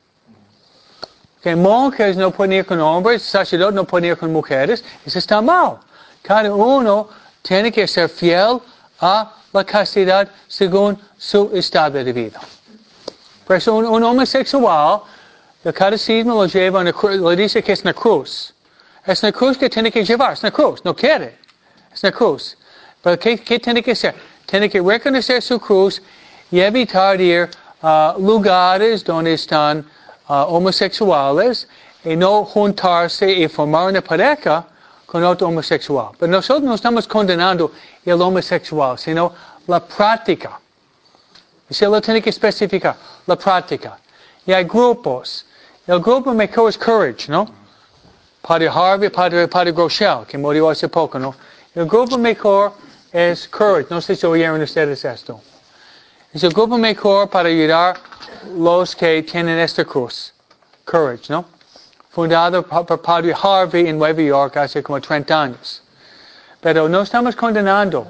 Que monjes no pueden ir con hombres, sacerdotes no pueden ir con mujeres, eso está mal. Cada uno tiene que ser fiel a la castidad según su estado de vida. Por eso un homosexual, el catecismo lo lleva, le dice que es una cruz. Es una cruz que tiene que llevar, es una cruz, no quiere. Es una cruz. Pero ¿qué tiene que hacer? Tiene que reconocer su cruz y evitar ir a lugares donde están homosexuales y no juntarse y formar una pareja con otro homosexual. Pero nosotros no estamos condenando el homosexual, sino la práctica. Y se lo tiene que especificar, la práctica. Y hay grupos. El grupo mejor es Courage, ¿no? Padre Harvey, Padre Groeschel, que murió hace poco, ¿no? El grupo mejor es Courage. No sé si oyeron ustedes esto. Es el grupo mejor para ayudar los que tienen esta cruz. Courage, ¿no? Fundado por Padre Harvey en Nueva York hace como 30 años. Pero no estamos condenando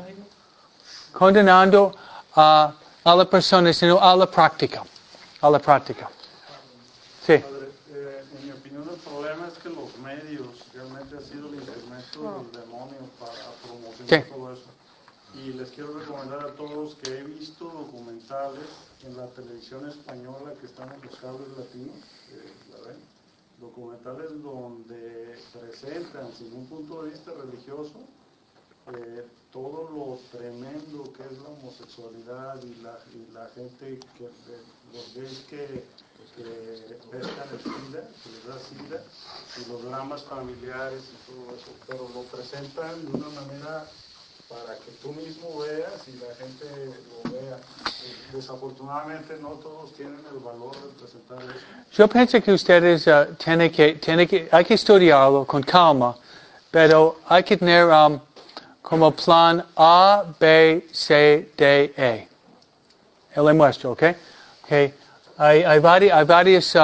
a la persona, sino a la práctica. A la práctica. Sí.
Padre, en mi opinión el problema es que los medios realmente han sido el instrumento del demonio para promocionar todo eso. Y les quiero recomendar a todos que he visto documentales en la televisión española que están en los cables latinos, ¿la ven? Documentales donde presentan, sin un punto de vista religioso, todo lo tremendo que es la homosexualidad y la gente, los gays que pescan el SIDA, que les da SIDA, y los dramas familiares y todo eso, pero lo presentan de una manera para que tú mismo veas y la gente lo vea. Desafortunadamente no todos tienen el valor de presentar eso.
Yo pienso que ustedes hay que estudiarlo con calma, pero hay que tener como plan A, B, C, D, E. Yo le muestro, ¿ok? Okay. Hay varias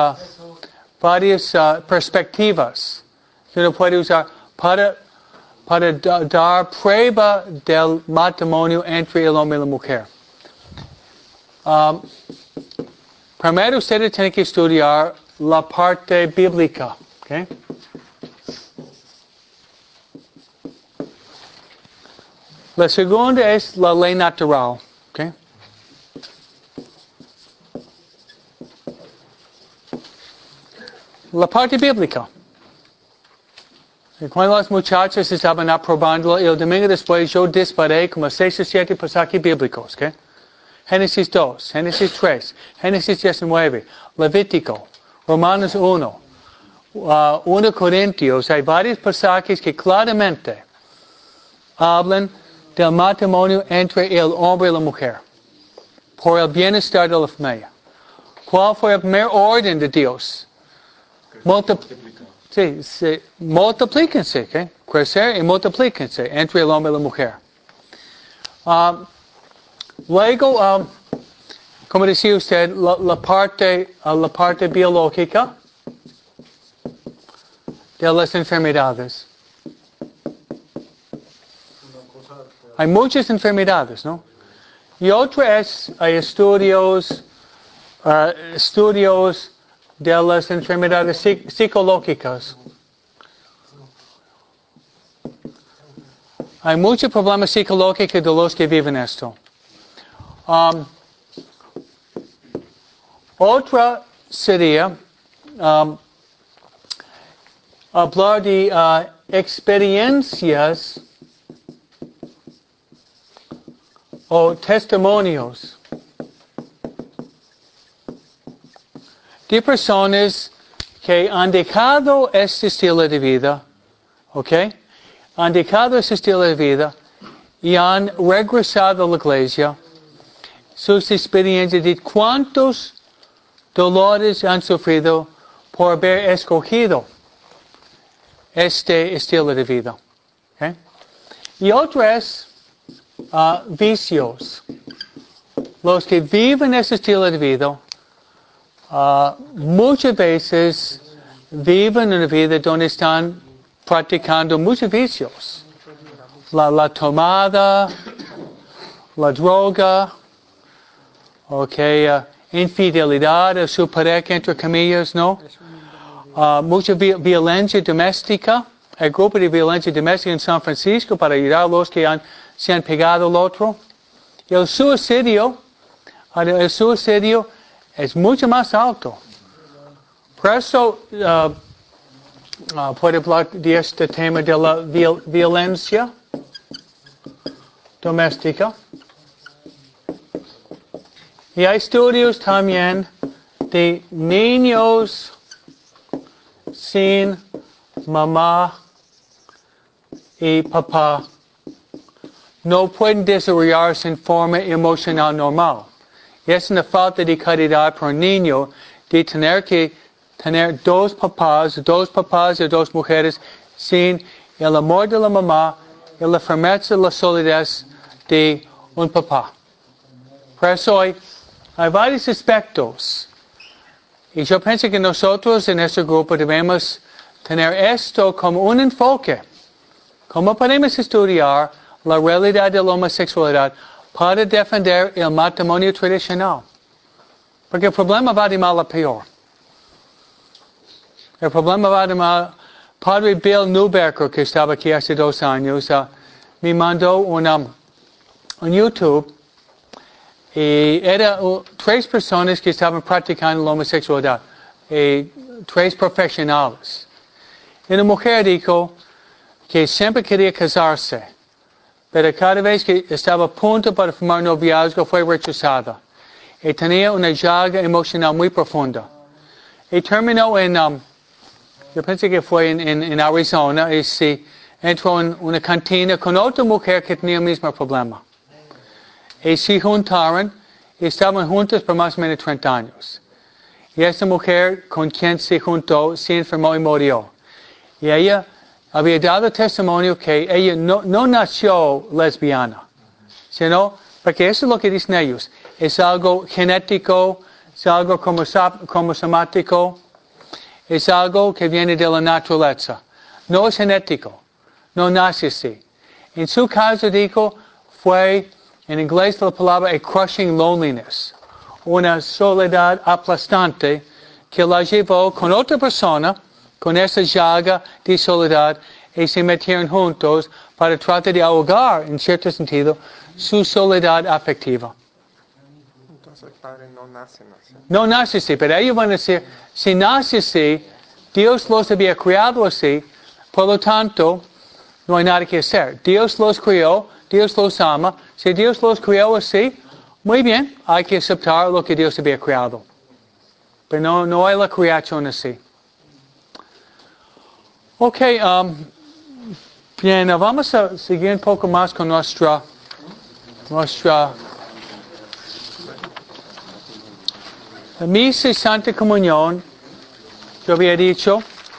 perspectivas que uno puede usar para dar prueba del matrimonio entre el hombre y la mujer. Primero ustedes tienen que estudiar la parte bíblica. ¿Okay? La segunda es la ley natural. ¿Okay? La parte bíblica. Y cuando las muchachas estaban aprobando, el domingo después yo disparé como 6 o 7 pasajes bíblicos. ¿Okay? Génesis 2, Génesis 3, Génesis 19, Levítico, Romanos 1, 1 Corintios. Hay varios pasajes que claramente hablan del matrimonio entre el hombre y la mujer, por el bienestar de la familia. ¿Cuál fue el primer orden de Dios? Multiplíquense, ¿okay? Crecer y multiplíquense entre el hombre y la mujer. Luego, como decía usted, la parte biológica de las enfermedades. Hay muchas enfermedades, ¿no? Y otra es, hay estudios de las enfermedades psicológicas. Hay muchos problemas psicológicos de los que viven esto. Otra sería hablar de experiencias o testimonios de personas que han dejado este estilo de vida, ¿ok? Han dejado este estilo de vida y han regresado a la iglesia. Sus experiencias de cuántos dolores han sufrido por haber escogido este estilo de vida. ¿Okay? Y otra es vicios. Los que viven ese estilo de vida muchas veces viven una vida donde están practicando muchos vicios. La tomada, la droga, infidelidad a su pareja, entre comillas, ¿no? Mucha violencia doméstica. El grupo de violencia doméstica en San Francisco para ayudar a los que se han pegado al otro. El suicidio es mucho más alto. Por eso puedo hablar de este tema de la violencia doméstica. Y hay estudios también de niños sin mamá y papá no pueden desarrollarse en forma emocional normal. Y es una falta de calidad para un niño de tener que tener dos papás y dos mujeres sin el amor de la mamá y la firmeza y la solidez de un papá. Por eso hay varios aspectos. Y yo pienso que nosotros en este grupo debemos tener esto como un enfoque. ¿Cómo podemos estudiar la realidad de la homosexualidad para defender el matrimonio tradicional? Porque el problema va de mal a peor. El problema va de mal. Padre Bill Newbecker, que estaba aquí hace 2 años, me mandó un YouTube. Y era 3 personas que estaban practicando la homosexualidad. 3 profesionales. Y una mujer dijo que siempre quería casarse. Pero cada vez que estaba a punto para formar noviazgo fue rechazada. Y tenía una llaga emocional muy profunda. Y terminó yo pensé que fue en Arizona, y se entró en una cantina con otra mujer que tenía el mismo problema. Y se juntaron y estaban juntos por más o menos 30 años. Y esa mujer con quien se juntó se enfermó y murió. Y ella había dado testimonio que ella no nació lesbiana, sino, porque eso es lo que dicen ellos, es algo genético, es algo cromosomático, es algo que viene de la naturaleza. No es genético, no nace así. En su caso, dijo, fue, en inglés la palabra a crushing loneliness, una soledad aplastante que la llevó con otra persona, con esa llaga de soledad, y se metieron juntos para tratar de ahogar, en cierto sentido, su soledad afectiva.
Entonces el padre no nace así.
No nace así, pero ellos van a decir, si nace así, Dios los había creado así, por lo tanto, no hay nada que hacer. Dios los creó, Dios los ama. Si Dios los creó así, muy bien, hay que aceptar lo que Dios había creado. Pero no hay la creación así. Ok, bien, vamos a seguir un poco más con nuestra misa y Santa Comunión. Yo había dicho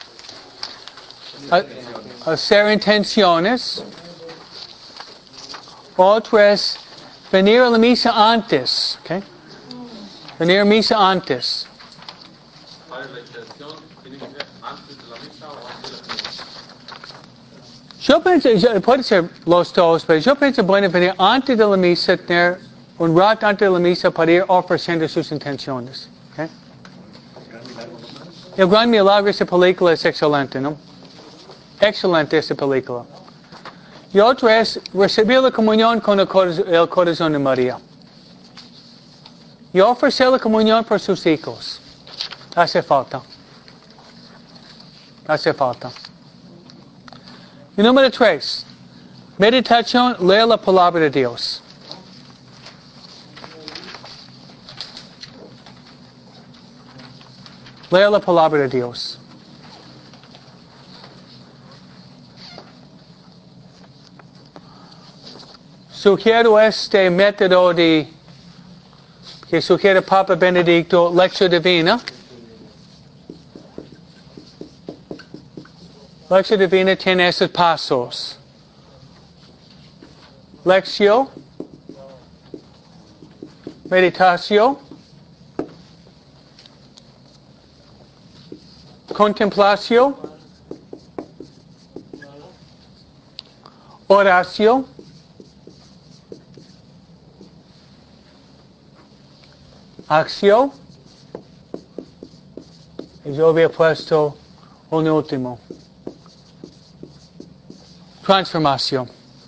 hacer intenciones. Otra es venir a la misa antes. Okay? Venir a misa antes.
¿La intención tiene que ser antes de la misa o antes de la misa?
Yo pienso, puede ser los dos, pero yo pienso bueno venir antes de la misa, tener un rato antes de la misa para ir ofreciendo sus intenciones. ¿Okay? El gran milagro de esta película es excelente, ¿no? Excelente esta película. Y otro es recibir la comunión con el corazón de María. Y ofrecer la comunión por sus hijos. Hace falta. Hace falta. Y número 3. Meditación, leer la palabra de Dios. Leer la palabra de Dios. Sugiero este método que sugiere Papa Benedicto, lección divina. Lección divina tiene esos pasos. Lección, meditación, contemplación, oración, acción, y yo había puesto un último. Transformación.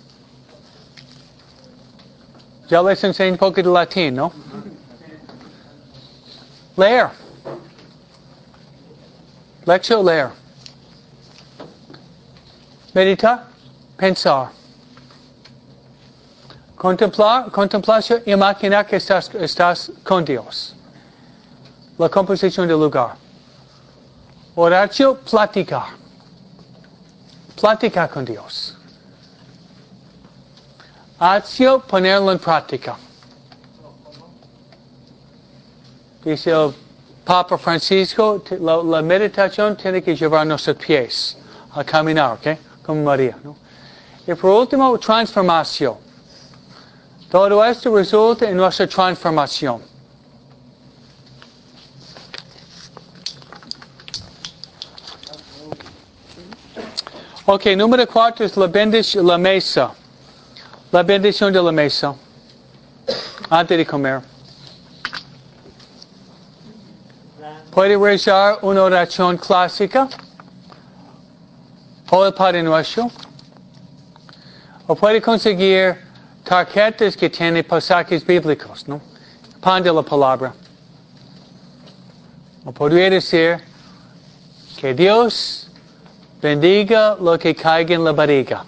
Ya les enseñé un poco de latín, ¿no? Leer. Lección, leer. Meditar, pensar. Contemplar, contemplación, imaginar que estás con Dios. La composición del lugar. Oración, platicar. Platicar con Dios. Acción, ponerlo en práctica. Dice el Papa Francisco, la meditación tiene que llevar nuestros pies a caminar, ¿ok? Como María, ¿no? Y por último, transformación. Todo esto resulta en nuestra transformación. Ok, número 4 es la mesa. La bendición de la mesa. Antes de comer. Puede rezar una oración clásica. O el Padre Nuestro. O puede conseguir tarjetas que tienen pasajes bíblicos, ¿no? Pan de la palabra. O podría decir que Dios bendiga lo que caiga en la barriga.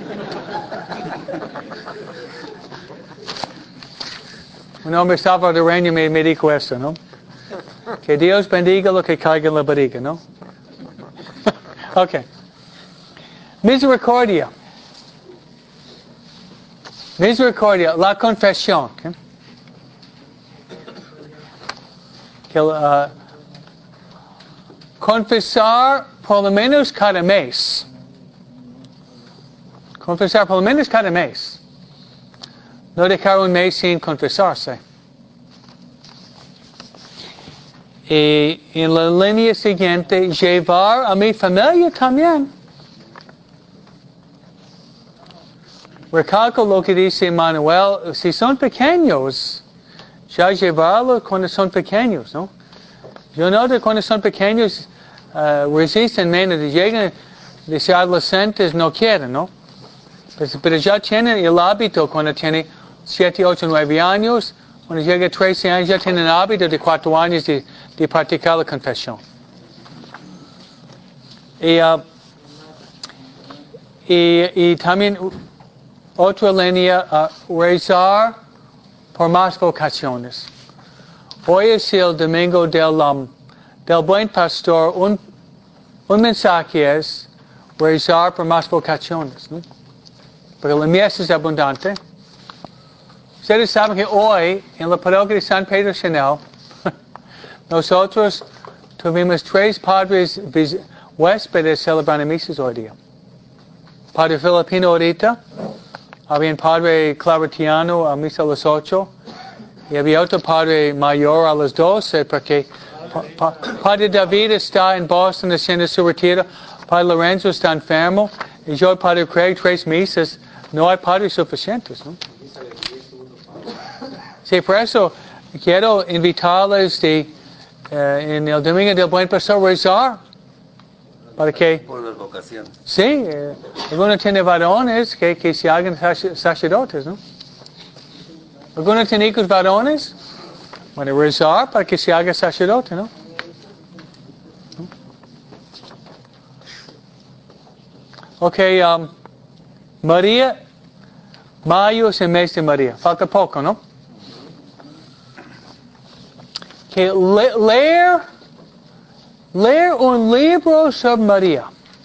Un hombre salvadoreño me dijo eso, ¿no? Que Dios bendiga lo que caiga en la barriga, ¿no? Ok. Misericordia. Misericordia, la confesión. ¿Okay? Confesar por lo menos cada mes. Confesar por lo menos cada mes. No dejar un mes sin confesarse. Y en la línea siguiente, llevar a mi familia también. Recalco lo que dice Manuel, si son pequeños, ya llevarlos cuando son pequeños, ¿no? Yo noto cuando son pequeños, resisten menos, llegan de ser adolescentes, no quieren, ¿no? Pero ya tienen el hábito cuando tienen 7, 8, 9 años, cuando llega a 13 años, ya tienen el hábito de 4 años de practicar la confesión. Y también otra línea, rezar por más vocaciones. Hoy es el domingo del buen pastor. Un mensaje es rezar por más vocaciones, ¿no? Porque la mies es abundante. Ustedes saben que hoy, en la parroquia de San Pedro Chanel, nosotros tuvimos 3 padres huéspedes celebrando misas hoy día. Padre Filipino ahorita, había un padre claretiano a misa a las 8, y había otro padre mayor a las 12, porque Padre David está en Boston haciendo su retiro, Padre Lorenzo está enfermo, y yo, Padre Craig, 3 misas, no hay padres suficientes, ¿no? Sí, por eso quiero invitarles en el Domingo del Buen Pastor rezar. ¿Para qué?
Por las vocaciones.
Sí, algunos tienen varones que se hagan sacerdotes, ¿no? Algunos tienen hijos varones, van a rezar para que se haga sacerdote, ¿no? Ok, María, mayo es el mes de María. Falta poco, ¿no? Que leer un libro sobre María.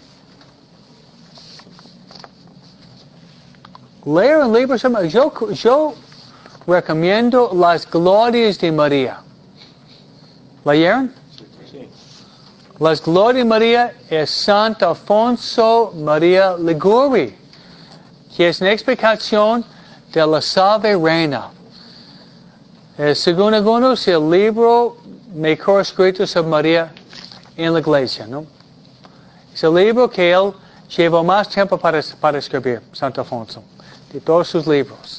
Leer un libro sobre María. Yo recomiendo las glorias de María. ¿Leyeron? Sí. Las glorias de María es Santo Alfonso María Liguori, que es una explicación de la Salve Reina. Según algunos, el libro mejor escrito sobre María en la iglesia, ¿no? Es el libro que él llevó más tiempo para escribir, Santo Alfonso, de todos sus libros.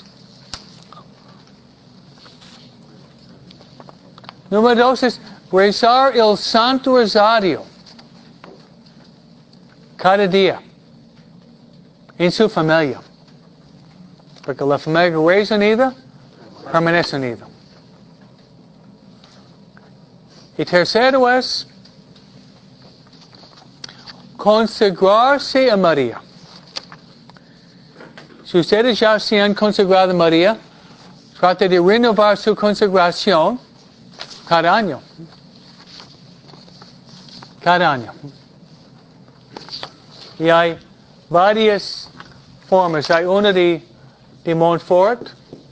Número 2 es rezar el Santo Rosario cada día en su familia. Porque la familia que reza unida permanece unida. Y tercero es consagrarse a María. Si ustedes ya se han consagrado a María, trate de renovar su consagración cada año. Cada año. Y hay varias formas. Hay una de Montfort.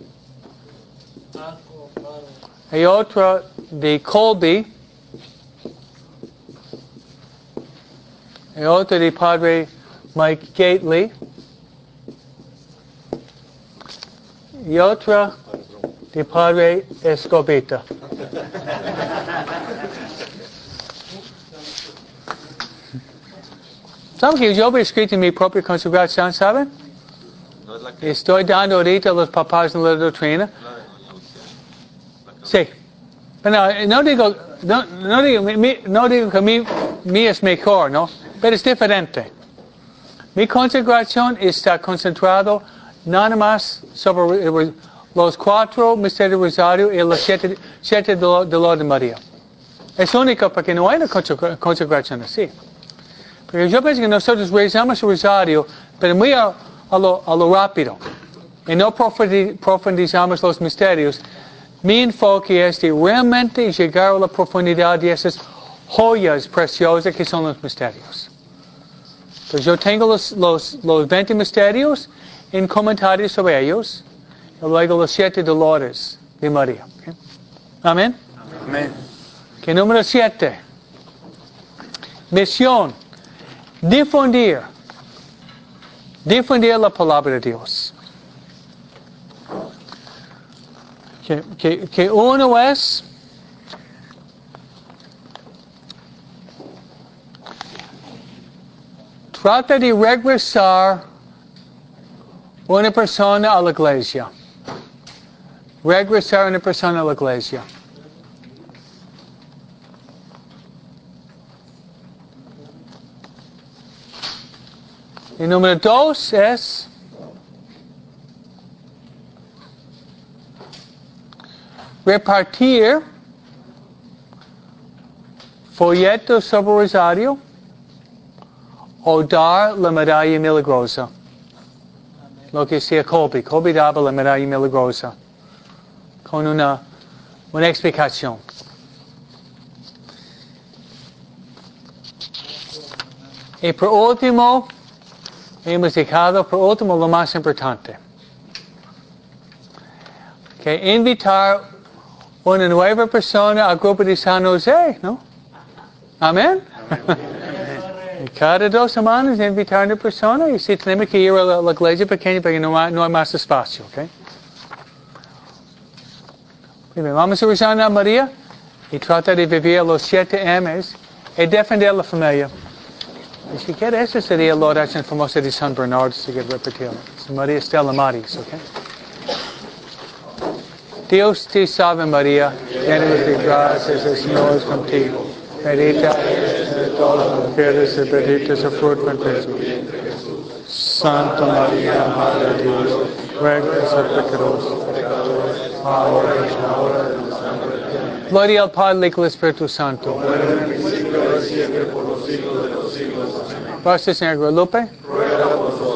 Hay otra de Colby. Hay otra de Padre Mike Gately. Y otra de Padre Escobita. ¿Saben que yo he escrito mi propia consagración, saben?
¿No es la que?
Estoy dando ahorita a los papás en la doctrina. Sí. Pero no digo que mi es mejor, ¿no? Pero es diferente. Mi consagración está concentrado nada más sobre los 4 misterios del Rosario y los 7 de María. Es único porque no hay una consagración así. Porque yo pienso que nosotros rezamos el Rosario, pero muy a lo rápido. Y no profundizamos los misterios. Mi enfoque es de realmente llegar a la profundidad de esas joyas preciosas que son los misterios. Entonces yo tengo los 20 misterios en comentarios sobre ellos, y luego los 7 dolores de María. ¿Okay? Amén.
Amén.
Que número 7. Misión. Difundir la palabra de Dios. Que uno es trata de regresar una persona a la iglesia. Regresar una persona a la iglesia. Y número 2 es repartir folletos sobre el Rosario o dar la medalla milagrosa. Lo que decía Colby. Colby daba la medalla milagrosa con una explicación. Y por último, hemos dejado por último lo más importante. Que invitar una nueva persona al grupo de San José, ¿no? Amén. Cada 2 semanas invitar a una persona y si tenemos que ir a la iglesia pequeña porque no hay más espacio, ¿ok? Primero, vamos a rezar a María y tratar de vivir los 7 M's y defender la familia. Y si quiere, esa sería la oración famosa de San Bernardo, si quiere repetirlo. María Stella Maris, ¿ok? Dios te salve María, llena de gracias, el Señor es contigo. Bendita eres de todas las mujeres y bendito es el fruto de tu vientre, Jesús. Santa María, Madre de Dios, ruega por nosotros pecadores, ahora y en la hora de nuestra muerte. Gloria al Padre, y al Espíritu Santo. Como era en el principio, ahora y siempre, por los siglos de los siglos. Amén. Señor Guadalupe. Ruega por nosotros.